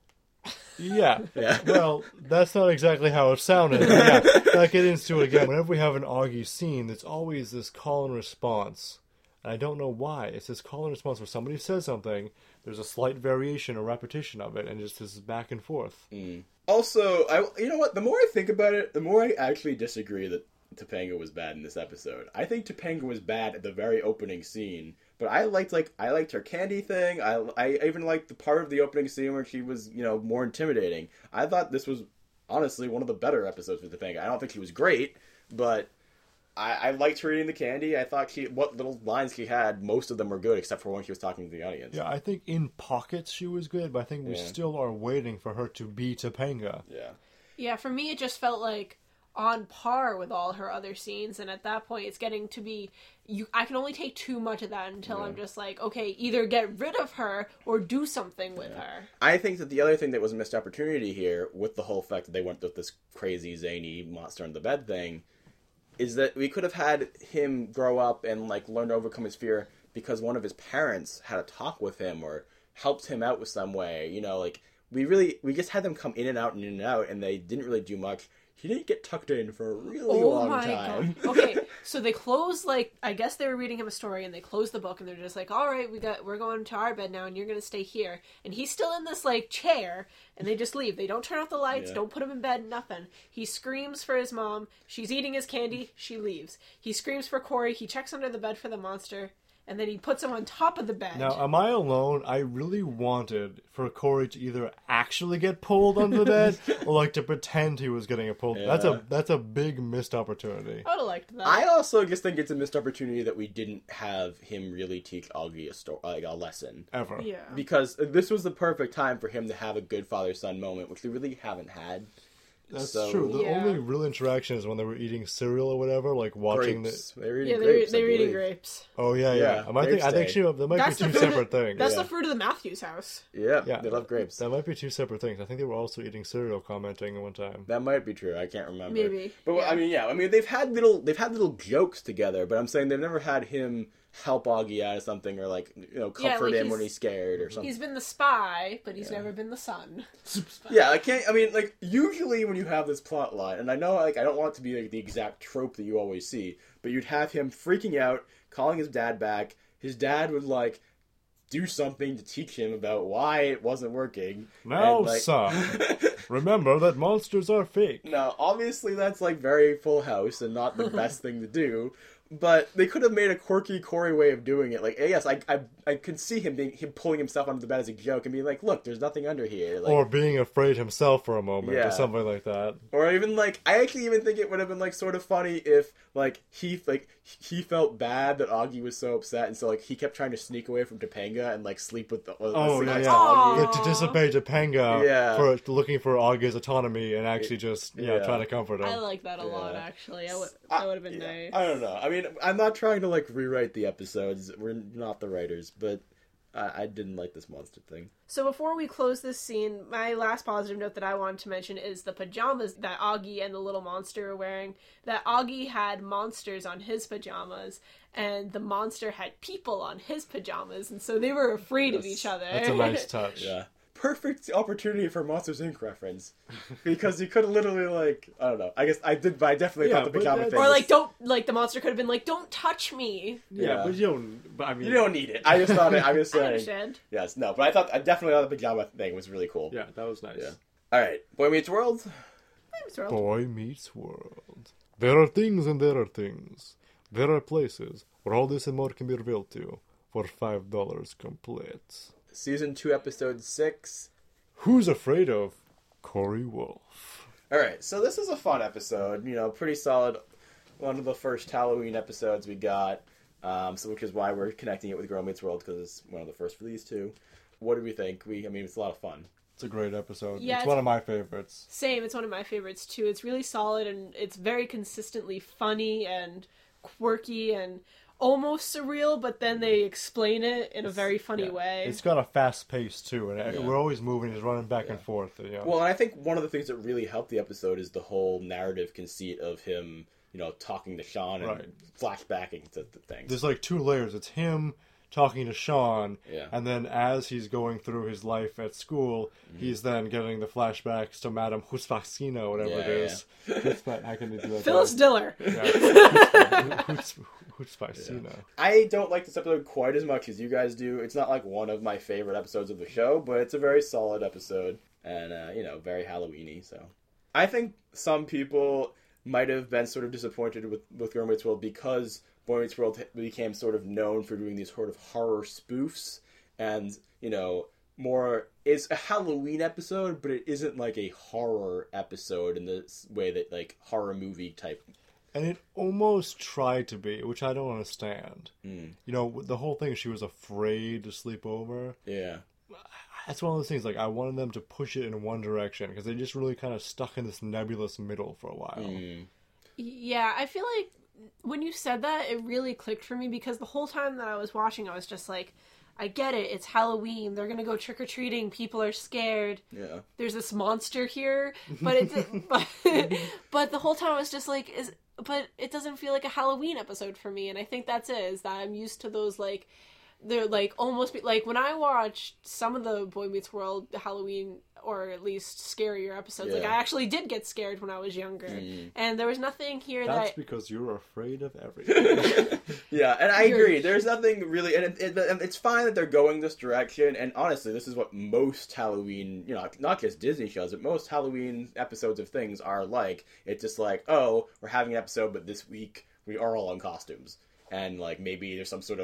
Speaker 3: Yeah.
Speaker 1: Yeah.
Speaker 3: Well, that's not exactly how it sounded. But yeah, that get into it again. Whenever we have an Augie scene, there's always this call and response. And I don't know why. It's this call and response where somebody says something, there's a slight variation or repetition of it, and just this back and forth.
Speaker 1: Also, you know what? The more I think about it, the more I actually disagree that Topanga was bad in this episode. I think Topanga was bad at the very opening scene, but I liked her candy thing. I even liked the part of the opening scene where she was, more intimidating. I thought this was honestly one of the better episodes with Topanga. I don't think she was great, but I liked her eating the candy. I thought what little lines she had, most of them were good, except for when she was talking to the audience.
Speaker 3: Yeah, I think in pockets she was good, but I think we still are waiting for her to be Topanga.
Speaker 1: Yeah.
Speaker 2: Yeah, for me it just felt like on par with all her other scenes, and at that point it's getting to be I can only take too much of that until I'm just like, okay, either get rid of her or do something with her.
Speaker 1: I think that the other thing that was a missed opportunity here, with the whole fact that they went with this crazy zany monster in the bed thing, is that we could have had him grow up and learn to overcome his fear because one of his parents had a talk with him or helped him out with some way. We just had them come in and out, and they didn't really do much. He didn't get tucked in for a really long time.
Speaker 2: God. Okay, so they close, I guess they were reading him a story, and they close the book, and they're just like, all right, we're going to our bed now, and you're going to stay here. And he's still in this, chair, and they just leave. They don't turn off the lights, don't put him in bed, nothing. He screams for his mom. She's eating his candy. She leaves. He screams for Corey. He checks under the bed for the monster. and then he puts him on top of the bed.
Speaker 3: Now, am I alone? I really wanted for Corey to either actually get pulled under the bed or like to pretend he was getting pulled.
Speaker 1: Yeah.
Speaker 3: That's a big missed opportunity.
Speaker 2: I would have liked that.
Speaker 1: I also just think it's a missed opportunity that we didn't have him really teach Augie a lesson.
Speaker 3: Ever.
Speaker 2: Yeah.
Speaker 1: Because this was the perfect time for him to have a good father-son moment, which we really haven't had.
Speaker 3: That's
Speaker 1: So-
Speaker 3: true. The
Speaker 2: Yeah.
Speaker 3: only real interaction is when they were eating cereal or whatever, like watching
Speaker 1: Grapes.
Speaker 3: the.
Speaker 1: They were eating
Speaker 2: Yeah,
Speaker 1: grapes,
Speaker 2: they were
Speaker 1: I
Speaker 2: eating
Speaker 1: believe.
Speaker 2: grapes.
Speaker 3: Oh yeah.
Speaker 1: Yeah,
Speaker 3: I think there might
Speaker 2: That's
Speaker 3: be
Speaker 2: the
Speaker 3: two
Speaker 2: fruit
Speaker 3: separate things.
Speaker 2: That's
Speaker 1: Yeah.
Speaker 2: the fruit of the Matthews house.
Speaker 1: Yeah,
Speaker 3: Yeah,
Speaker 1: they love grapes.
Speaker 3: That might be two separate things. I think they were also eating cereal, commenting at one time.
Speaker 1: That might be true. I can't remember.
Speaker 2: Maybe,
Speaker 1: But
Speaker 2: yeah.
Speaker 1: I mean, they've had little jokes together. But I'm saying they've never had him help Augie out of something or like comfort
Speaker 2: like
Speaker 1: him when he's scared or something.
Speaker 2: He's been the spy, but he's never been the son.
Speaker 1: Yeah, I mean, like usually when you have this plot line, and I know like I don't want it to be like the exact trope that you always see, but you'd have him freaking out, calling his dad back. His dad would like do something to teach him about why it wasn't working.
Speaker 3: Now,
Speaker 1: and, like...
Speaker 3: son, remember that monsters are fake.
Speaker 1: Now, obviously, that's like very Full House and not the best thing to do. But they could have made a quirky Corey way of doing it. Like, yes, I could see him pulling himself under the bed as a joke and being like, "Look, there's nothing under here." Like,
Speaker 3: Or being afraid himself for a moment,
Speaker 1: Yeah.
Speaker 3: or something like that.
Speaker 1: or even like, I actually even think it would have been like sort of funny if like he felt bad that Augie was so upset, and so like he kept trying to sneak away from Topanga and like sleep with the
Speaker 3: Oh,
Speaker 1: sleep
Speaker 3: yeah,
Speaker 1: next
Speaker 3: yeah.
Speaker 1: to Augie.
Speaker 3: Like, to dissipate Topanga
Speaker 1: Yeah.
Speaker 3: for looking for Augie's autonomy and actually just
Speaker 1: Yeah.
Speaker 3: trying to comfort him.
Speaker 2: I like that a lot,
Speaker 1: Yeah.
Speaker 2: actually. That would have been nice.
Speaker 1: I don't know. I mean, I'm not trying to like rewrite the episodes. We're not the writers, but I didn't like this monster thing.
Speaker 2: So before we close this scene, my last positive note that I wanted to mention is the pajamas that Augie and the little monster are wearing. That Augie had monsters on his pajamas, and the monster had people on his pajamas, and so they were afraid of each other.
Speaker 3: That's a nice touch.
Speaker 1: Yeah. Perfect opportunity for Monsters Inc. reference. Because you could have literally, like, I don't know. I guess I did, but I definitely
Speaker 3: Yeah,
Speaker 1: thought the
Speaker 3: but
Speaker 1: pajama
Speaker 3: that-
Speaker 1: thing
Speaker 2: Or
Speaker 1: was-
Speaker 2: the monster could have been like, "Don't touch me."
Speaker 3: Yeah,
Speaker 1: Yeah.
Speaker 3: but you don't. But I mean,
Speaker 1: You don't need it. I just thought it, I was
Speaker 2: I
Speaker 1: saying.
Speaker 2: understand.
Speaker 1: Yes, no, but I definitely thought the pajama thing was really cool.
Speaker 3: Yeah, that was nice.
Speaker 1: Yeah. Alright, Boy Meets World.
Speaker 2: Thanks, Earl.
Speaker 3: Boy Meets World. There are things and there are things. There are places where all this and more can be revealed to you for $5 complete.
Speaker 1: Season 2, Episode 6.
Speaker 3: Who's afraid of Corey Wolf?
Speaker 1: Alright, so this is a fun episode. Pretty solid. One of the first Halloween episodes we got. Which is why we're connecting it with Girl Meets World, because it's one of the first for these two. What do we think? It's a lot of fun.
Speaker 3: It's a great episode.
Speaker 2: Yeah,
Speaker 3: it's
Speaker 2: it's-
Speaker 3: one of my favorites.
Speaker 2: Same, it's one of my favorites too. It's really solid and it's very consistently funny and quirky and almost surreal, but then they explain it in a very funny
Speaker 3: Yeah.
Speaker 2: way.
Speaker 3: It's got a fast pace too, and
Speaker 1: Yeah.
Speaker 3: we're always moving, just running back and forth.
Speaker 1: Well, and I think one of the things that really helped the episode is the whole narrative conceit of him, talking to Sean and
Speaker 3: Right.
Speaker 1: flashbacking to things.
Speaker 3: There's like two layers. It's him talking to Sean,
Speaker 1: Yeah.
Speaker 3: and then as he's going through his life at school, he's then getting the flashbacks to Madame Husfaxina, whatever it is. I can do that.
Speaker 2: Phyllis Diller.
Speaker 3: Husfaxina.
Speaker 1: I don't like this episode quite as much as you guys do. It's not like one of my favorite episodes of the show, but it's a very solid episode and, very Halloween-y, so. I think some people might have been sort of disappointed with Girl Meets World because Boy Meets World became sort of known for doing these sort of horror spoofs and, more... It's a Halloween episode, but it isn't like a horror episode in the way that, like, horror movie type...
Speaker 3: And it almost tried to be, which I don't understand. The whole thing, she was afraid to sleep over.
Speaker 1: Yeah.
Speaker 3: That's one of those things, like, I wanted them to push it in one direction, because they just really kind of stuck in this nebulous middle for a while.
Speaker 2: Yeah, I feel like when you said that, it really clicked for me because the whole time that I was watching, I was just like, I get it, it's Halloween, they're gonna go trick-or-treating, people are scared,
Speaker 1: Yeah.
Speaker 2: there's this monster here, but but the whole time I was just like, but it doesn't feel like a Halloween episode for me, and I think that's it, is that I'm used to those, like, they're, like, almost, like, when I watched some of the Boy Meets World Halloween, or at least scarier episodes, like,
Speaker 1: Yeah.
Speaker 2: I actually did get scared when I was younger, and there was nothing here
Speaker 3: That's
Speaker 2: that...
Speaker 3: because you're afraid of everything.
Speaker 1: Yeah, and I agree. There's nothing really, and it's fine that they're going this direction. And honestly, this is what most Halloween, not just Disney shows, but most Halloween episodes of things are like. It's just like, oh, we're having an episode, but this week we are all in costumes, and like maybe there's some sort of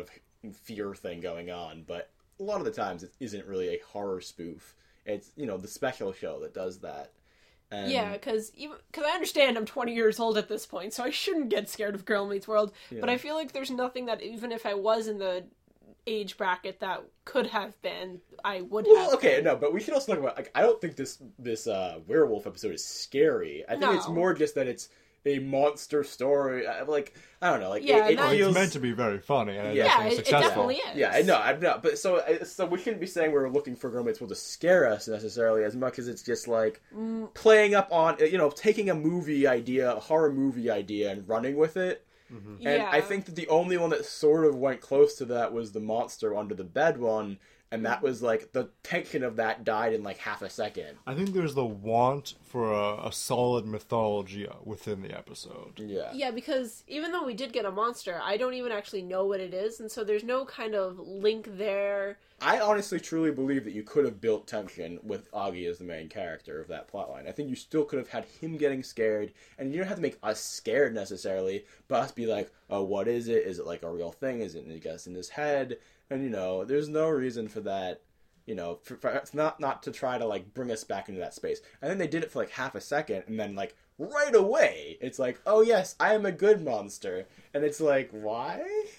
Speaker 1: fear thing going on, but a lot of the times it isn't really a horror spoof. It's, the special show that does that. And
Speaker 2: yeah, because I understand I'm 20 years old at this point, so I shouldn't get scared of Girl Meets World, but I feel like there's nothing that, even if I was in the age bracket that could have been, I would have.
Speaker 1: Well, okay, no, but we should also talk about, I don't think this werewolf episode is scary. I think it's more just that it's a monster story. I don't know. It feels...
Speaker 3: It's meant to be very funny, and
Speaker 2: it definitely is.
Speaker 1: Yeah, I'm not. But so we shouldn't be saying we're looking for Girl Meets World to scare us necessarily, as much as it's just playing up on, taking a horror movie idea, and running with it. Mm-hmm. And I think that the only one that sort of went close to that was the monster under the bed one. And that was, the tension of that died in, half a second.
Speaker 3: I think there's the want for a solid mythology within the episode.
Speaker 1: Yeah.
Speaker 2: Yeah, because even though we did get a monster, I don't even actually know what it is, and so there's no kind of link there.
Speaker 1: I honestly truly believe that you could have built tension with Augie as the main character of that plotline. I think you still could have had him getting scared, and you don't have to make us scared necessarily, but us be like, oh, what is it? Is it, a real thing? Is it, I guess, in his head? And, there's no reason for that, for not to try to, bring us back into that space. And then they did it for, half a second, and then, right away, it's oh, yes, I am a good monster. And it's why?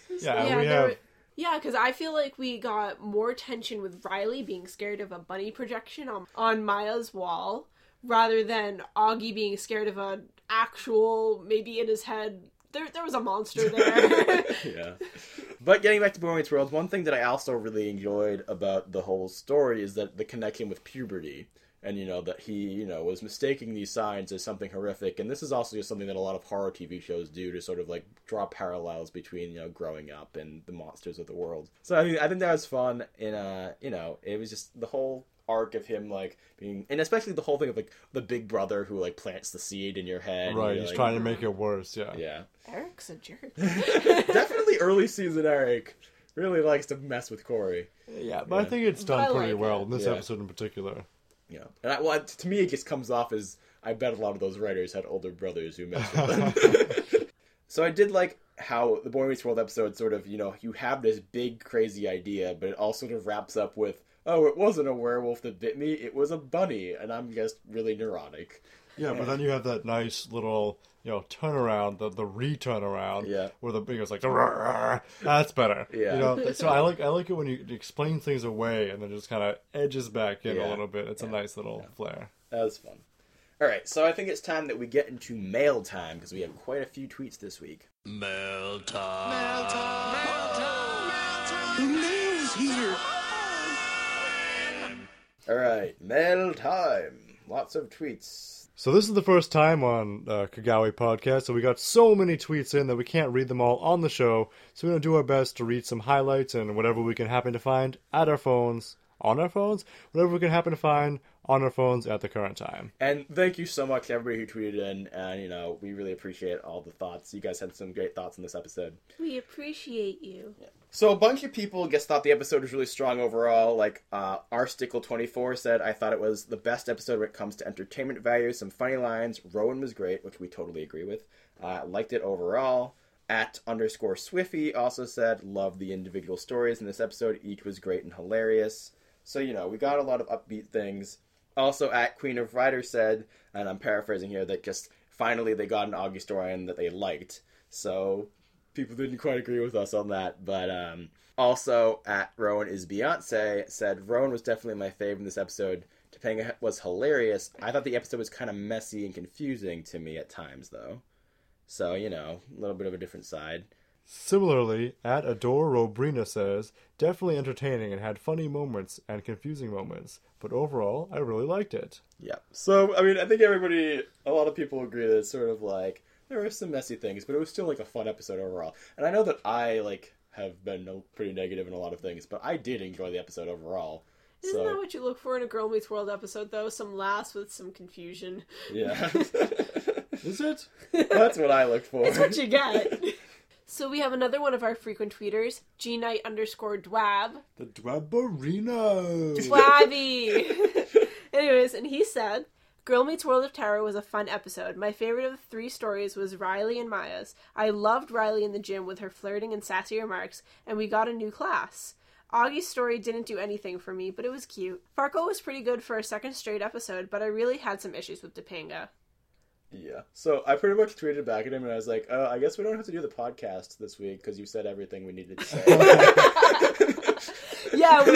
Speaker 2: Yeah, because I feel like we got more tension with Riley being scared of a bunny projection on Maya's wall, rather than Augie being scared of an actual, maybe in his head... There was a monster there.
Speaker 1: Yeah. But getting back to Boy Meets World, one thing that I also really enjoyed about the whole story is that the connection with puberty. And, that he, was mistaking these signs as something horrific. And this is also just something that a lot of horror TV shows do to sort of, draw parallels between, growing up and the monsters of the world. So, I think that was fun. And, it was just the whole arc of him being, and especially the whole thing of the big brother who plants the seed in your head.
Speaker 3: Right, he's trying to make it worse. Yeah.
Speaker 2: Eric's a jerk.
Speaker 1: Definitely early season Eric really likes to mess with Corey.
Speaker 3: Yeah, but I think it's done pretty well in this episode in particular.
Speaker 1: Yeah, and to me it just comes off as I bet a lot of those writers had older brothers who messed with them. So I did like how the Boy Meets World episode sort of, you have this big crazy idea, but it all sort of wraps up with, oh, it wasn't a werewolf that bit me, it was a bunny, and I'm just really neurotic.
Speaker 3: Yeah, but then you have that nice little, turnaround, the re-turnaround, where the big is that's better.
Speaker 1: Yeah.
Speaker 3: So I like it when you explain things away and then just kind of edges back in a little bit. It's a nice little flair.
Speaker 1: That was fun. All right, so I think it's time that we get into mail time, because we have quite a few tweets this week.
Speaker 4: Mail time. Mail time. Mail time. Mail time. The mail's here.
Speaker 1: All right, mail time. Lots of tweets.
Speaker 3: So this is the first time on Kagawa Podcast, so we got so many tweets in that we can't read them all on the show, so we're going to do our best to read some highlights and whatever we can happen to find at our phones, on our phones, whatever we can happen to find on our phones at the current time.
Speaker 1: And thank you so much to everybody who tweeted in, and, we really appreciate all the thoughts. You guys had some great thoughts in this episode.
Speaker 2: We appreciate you.
Speaker 1: Yeah. So a bunch of people just thought the episode was really strong overall. Rstickle24 said, I thought it was the best episode when it comes to entertainment value, some funny lines. Rowan was great, which we totally agree with. Liked it overall. @_Swiffy also said, loved the individual stories in this episode. Each was great and hilarious. So, we got a lot of upbeat things. Also, @Queen of Writers said, and I'm paraphrasing here, that just finally they got an Augie storyline that they liked. So people didn't quite agree with us on that. But also, @Rowan is Beyonce said, Rowan was definitely my fave in this episode. Topanga was hilarious. I thought the episode was kind of messy and confusing to me at times, though. So, a little bit of a different side.
Speaker 3: Similarly, @AdoreRobrina says, definitely entertaining and had funny moments and confusing moments, but overall, I really liked it.
Speaker 1: Yeah. So, I think a lot of people agree that it's sort of there were some messy things, but it was still a fun episode overall. And I know that I have been pretty negative in a lot of things, but I did enjoy the episode overall.
Speaker 2: Isn't that what you look for in a Girl Meets World episode, though? Some laughs with some confusion.
Speaker 1: Yeah.
Speaker 3: Is it?
Speaker 1: That's what I look for.
Speaker 2: It's what you get. So we have another one of our frequent tweeters, GKnight_Dwab.
Speaker 3: The Dwabarino.
Speaker 2: Dwabby! Anyways, and he said, Girl Meets World of Terror was a fun episode. My favorite of the 3 stories was Riley and Maya's. I loved Riley in the gym with her flirting and sassy remarks, and we got a new class. Augie's story didn't do anything for me, but it was cute. Farco was pretty good for a second straight episode, but I really had some issues with Topanga.
Speaker 1: Yeah. So I pretty much tweeted back at him and I was like, I guess we don't have to do the podcast this week because you said everything we needed to say.
Speaker 2: Yeah,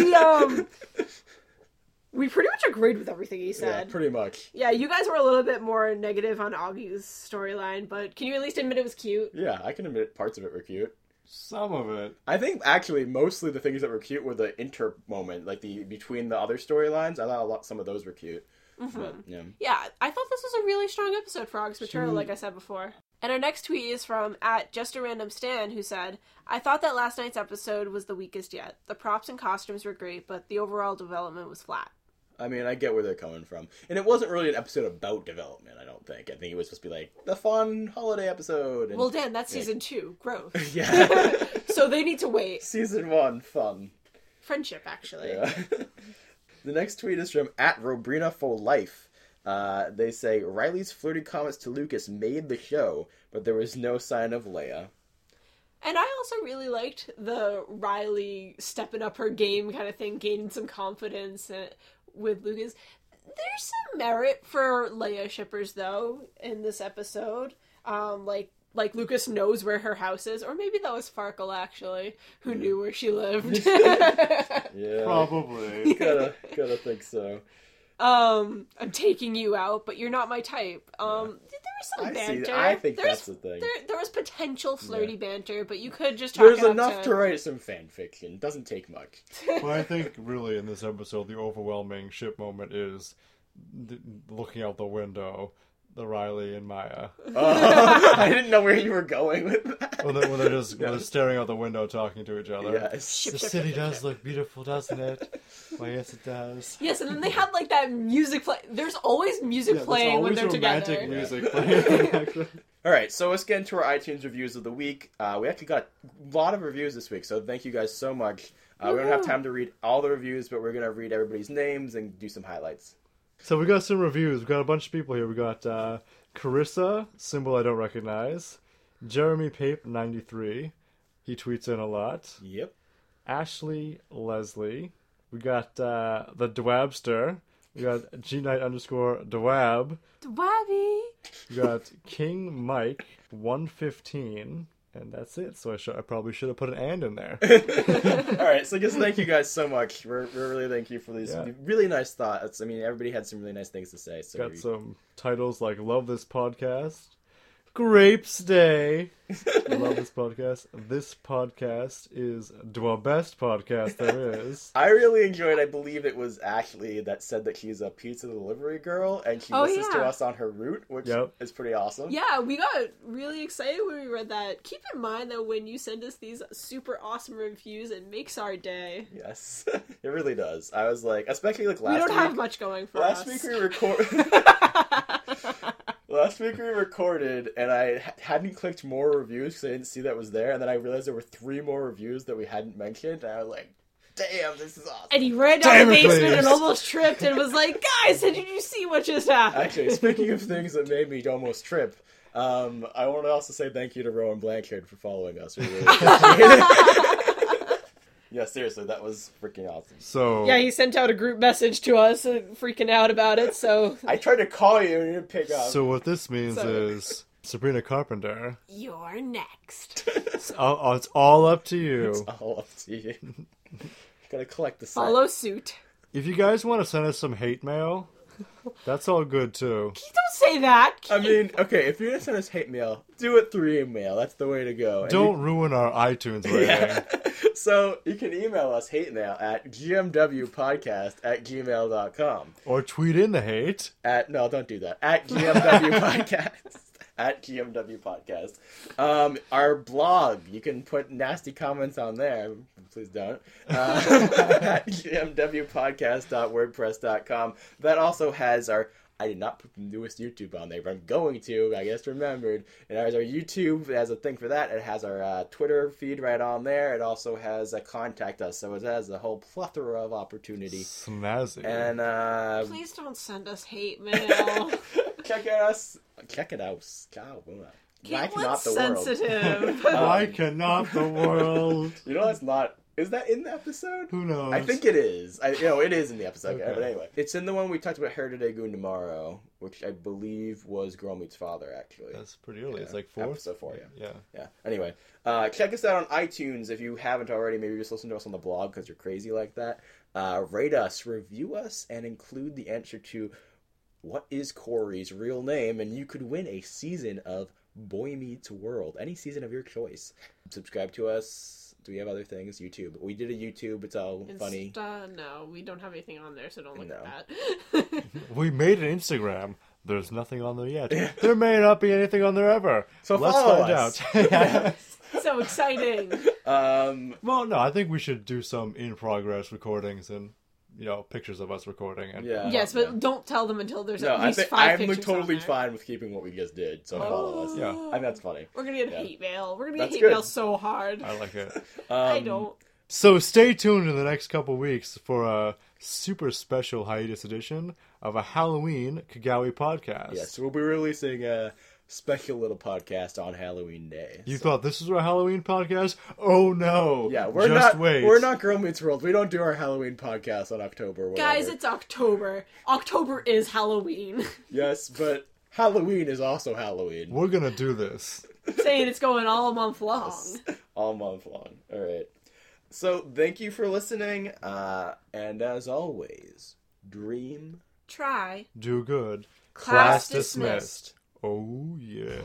Speaker 2: we pretty much agreed with everything he said.
Speaker 1: Yeah, pretty much.
Speaker 2: Yeah, you guys were a little bit more negative on Augie's storyline, but can you at least admit it was cute?
Speaker 1: Yeah, I can admit parts of it were cute.
Speaker 3: Some of it.
Speaker 1: I think actually mostly the things that were cute were the inter moment, like the between the other storylines. I thought some of those were cute.
Speaker 2: Mm-hmm.
Speaker 1: But, yeah.
Speaker 2: Yeah, I thought this was a really strong episode for August Material, like I said before. And our next tweet is from @JustARandomStan, who said, I thought that last night's episode was the weakest yet. The props and costumes were great, but the overall development was flat.
Speaker 1: I mean, I get where they're coming from. And it wasn't really an episode about development, I don't think. I think it was supposed to be like, the fun holiday episode. And,
Speaker 2: well, Dan, that's season 2, growth.
Speaker 1: Yeah.
Speaker 2: So they need to wait.
Speaker 1: Season 1, fun.
Speaker 2: Friendship, actually.
Speaker 1: Yeah. The next tweet is from @RobrinaForLife. They say, Riley's flirty comments to Lucas made the show, but there was no sign of Leia.
Speaker 2: And I also really liked the Riley stepping up her game kind of thing, gaining some confidence with Lucas. There's some merit for Leia shippers, though, in this episode. Like Lucas knows where her house is, or maybe that was Farkle, actually, who knew where she lived.
Speaker 1: Yeah.
Speaker 3: Probably.
Speaker 1: Gotta think so.
Speaker 2: I'm taking you out, but you're not my type. There was some banter.
Speaker 1: I think that's the thing.
Speaker 2: There was potential flirty banter, but you could just chalk it
Speaker 1: There's
Speaker 2: up
Speaker 1: enough to write some fan fiction. Doesn't take much.
Speaker 3: Well, I think really in this episode, the overwhelming ship moment is looking out the window, the Riley and Maya.
Speaker 1: I didn't know where you were going with that.
Speaker 3: When they're just when they're staring out the window talking to each other.
Speaker 1: Yes.
Speaker 3: The city does look beautiful, doesn't it? Why, yes, it does.
Speaker 2: Yes, and then they had like that music play. There's always music playing when they're
Speaker 3: romantic
Speaker 2: together.
Speaker 3: music playing.
Speaker 1: Alright, so let's get into our iTunes reviews of the week. We actually got a lot of reviews this week, so thank you guys so much. We don't have time to read all the reviews, but we're going to read everybody's names and do some highlights.
Speaker 3: So we got some reviews. We got a bunch of people here. We got Carissa, symbol I don't recognize. Jeremy Pape 93. He tweets in a lot.
Speaker 1: Yep.
Speaker 3: Ashley Leslie. We got the Dwabster. We got GKnight_Dwab.
Speaker 2: Dwabby.
Speaker 3: We got King Mike 115. And that's it. So I probably should have put an and in there.
Speaker 1: Alright, so just thank you guys so much. We're really thank you for these really nice thoughts. I mean, everybody had some really nice things to say. So
Speaker 3: got some titles like Love This Podcast, Grapes Day. I love this podcast. This podcast is the best podcast there is.
Speaker 1: I really enjoyed, I believe it was Ashley that said that she's a pizza delivery girl and she listens to us on her route, which is pretty awesome.
Speaker 2: Yeah, we got really excited when we read that. Keep in mind that when you send us these super awesome reviews, it makes our day.
Speaker 1: Yes, it really does. I was like, especially like last week.
Speaker 2: We don't have much going for us.
Speaker 1: Last week we recorded, and I hadn't clicked more reviews because I didn't see that was there, and then I realized there were 3 more reviews that we hadn't mentioned, and I was like, damn, this is awesome.
Speaker 2: And he ran down the basement and almost tripped and was like, guys, did you see what just happened?
Speaker 1: Actually, speaking of things that made me almost trip, I want to also say thank you to Rowan Blanchard for following us. We really appreciate it. Yeah, seriously, that was freaking awesome.
Speaker 3: So
Speaker 2: yeah, he sent out a group message to us, freaking out about it. So
Speaker 1: I tried to call you and you didn't pick up.
Speaker 3: So what this means is Sabrina Carpenter.
Speaker 2: You're next.
Speaker 3: It's all up to you.
Speaker 1: It's all up to you. Gotta collect the set.
Speaker 2: Follow suit.
Speaker 3: If you guys want to send us some hate mail, that's all good too.
Speaker 2: Don't say that.
Speaker 1: I mean, okay, if you're gonna send us hate mail, do it through email. That's the way to go. And
Speaker 3: Don't ruin our iTunes rating.
Speaker 1: Yeah. So you can email us hate mail at gmwpodcast@gmail.com.
Speaker 3: Or tweet in the hate.
Speaker 1: No, don't do that. At gmwpodcast. At GMW Podcast. Our blog, you can put nasty comments on there. Please don't. At gmwpodcast.wordpress.com. That also has our I did not put the newest YouTube on there, but I'm going to. I just remembered. It has our YouTube. It has a thing for that. It has our Twitter feed right on there. It also has a contact us. So it has a whole plethora of opportunity.
Speaker 3: Snazzy.
Speaker 1: And
Speaker 2: Please don't send us hate mail.
Speaker 1: check us. Check it out. God, why cannot
Speaker 2: Caitlin's
Speaker 1: the world?
Speaker 2: sensitive.
Speaker 3: Why cannot the world?
Speaker 1: You know that's not. Is that in the episode?
Speaker 3: Who knows?
Speaker 1: I think it is. It is in the episode.
Speaker 3: Okay.
Speaker 1: But anyway, it's in the one we talked about Today, Gundamaro, which I believe was Girl Meets Father. Actually,
Speaker 3: That's pretty early.
Speaker 1: Yeah.
Speaker 3: It's like 4th?
Speaker 1: Episode 4,
Speaker 3: Yeah.
Speaker 1: yeah. Anyway, check us out on iTunes if you haven't already. Maybe just listen to us on the blog because you're crazy like that. Rate us, review us, and include the answer to what is Corey's real name, and you could win a season of Boy Meets World. Any season of your choice. Subscribe to us. Do we have other things? YouTube. We did a YouTube. It's all funny.
Speaker 2: No, we don't have anything on there, so don't look
Speaker 1: No.
Speaker 2: at that.
Speaker 3: We made an Instagram. There's nothing on there yet. There may not be anything on there ever.
Speaker 1: So
Speaker 3: let's
Speaker 1: follow
Speaker 3: find
Speaker 1: us.
Speaker 3: out.
Speaker 2: So exciting.
Speaker 3: Well, no, I think we should do some in-progress recordings and, pictures of us recording. And,
Speaker 1: Yeah.
Speaker 2: Yes, but don't tell them until there's
Speaker 1: No,
Speaker 2: at
Speaker 1: I
Speaker 2: least
Speaker 1: think
Speaker 2: 5
Speaker 1: I'm
Speaker 2: pictures
Speaker 1: totally
Speaker 2: on there.
Speaker 1: fine with keeping what we just did. So follow us.
Speaker 3: Yeah.
Speaker 1: I think that's funny.
Speaker 2: We're gonna get
Speaker 1: Yeah.
Speaker 2: hate mail. We're gonna
Speaker 1: That's
Speaker 2: get hate
Speaker 1: good.
Speaker 2: mail so hard.
Speaker 3: I like it.
Speaker 2: I don't.
Speaker 3: So stay tuned in the next couple weeks for a super special hiatus edition of a Halloween Kagawi podcast.
Speaker 1: Yes, we'll be releasing a special little podcast on Halloween Day.
Speaker 3: You thought this was our Halloween podcast? Oh no!
Speaker 1: Yeah, we're
Speaker 3: Just
Speaker 1: not.
Speaker 3: wait.
Speaker 1: We're not Girl Meets World. We don't do our Halloween podcast on October. Or whatever.
Speaker 2: Guys, it's October. October is Halloween.
Speaker 1: Yes, but Halloween is also Halloween.
Speaker 3: We're gonna do this.
Speaker 2: Saying it's going all month long.
Speaker 1: All month long. All right. So thank you for listening, and as always, dream.
Speaker 2: Try.
Speaker 3: Do good.
Speaker 2: Class dismissed.
Speaker 3: Oh yeah.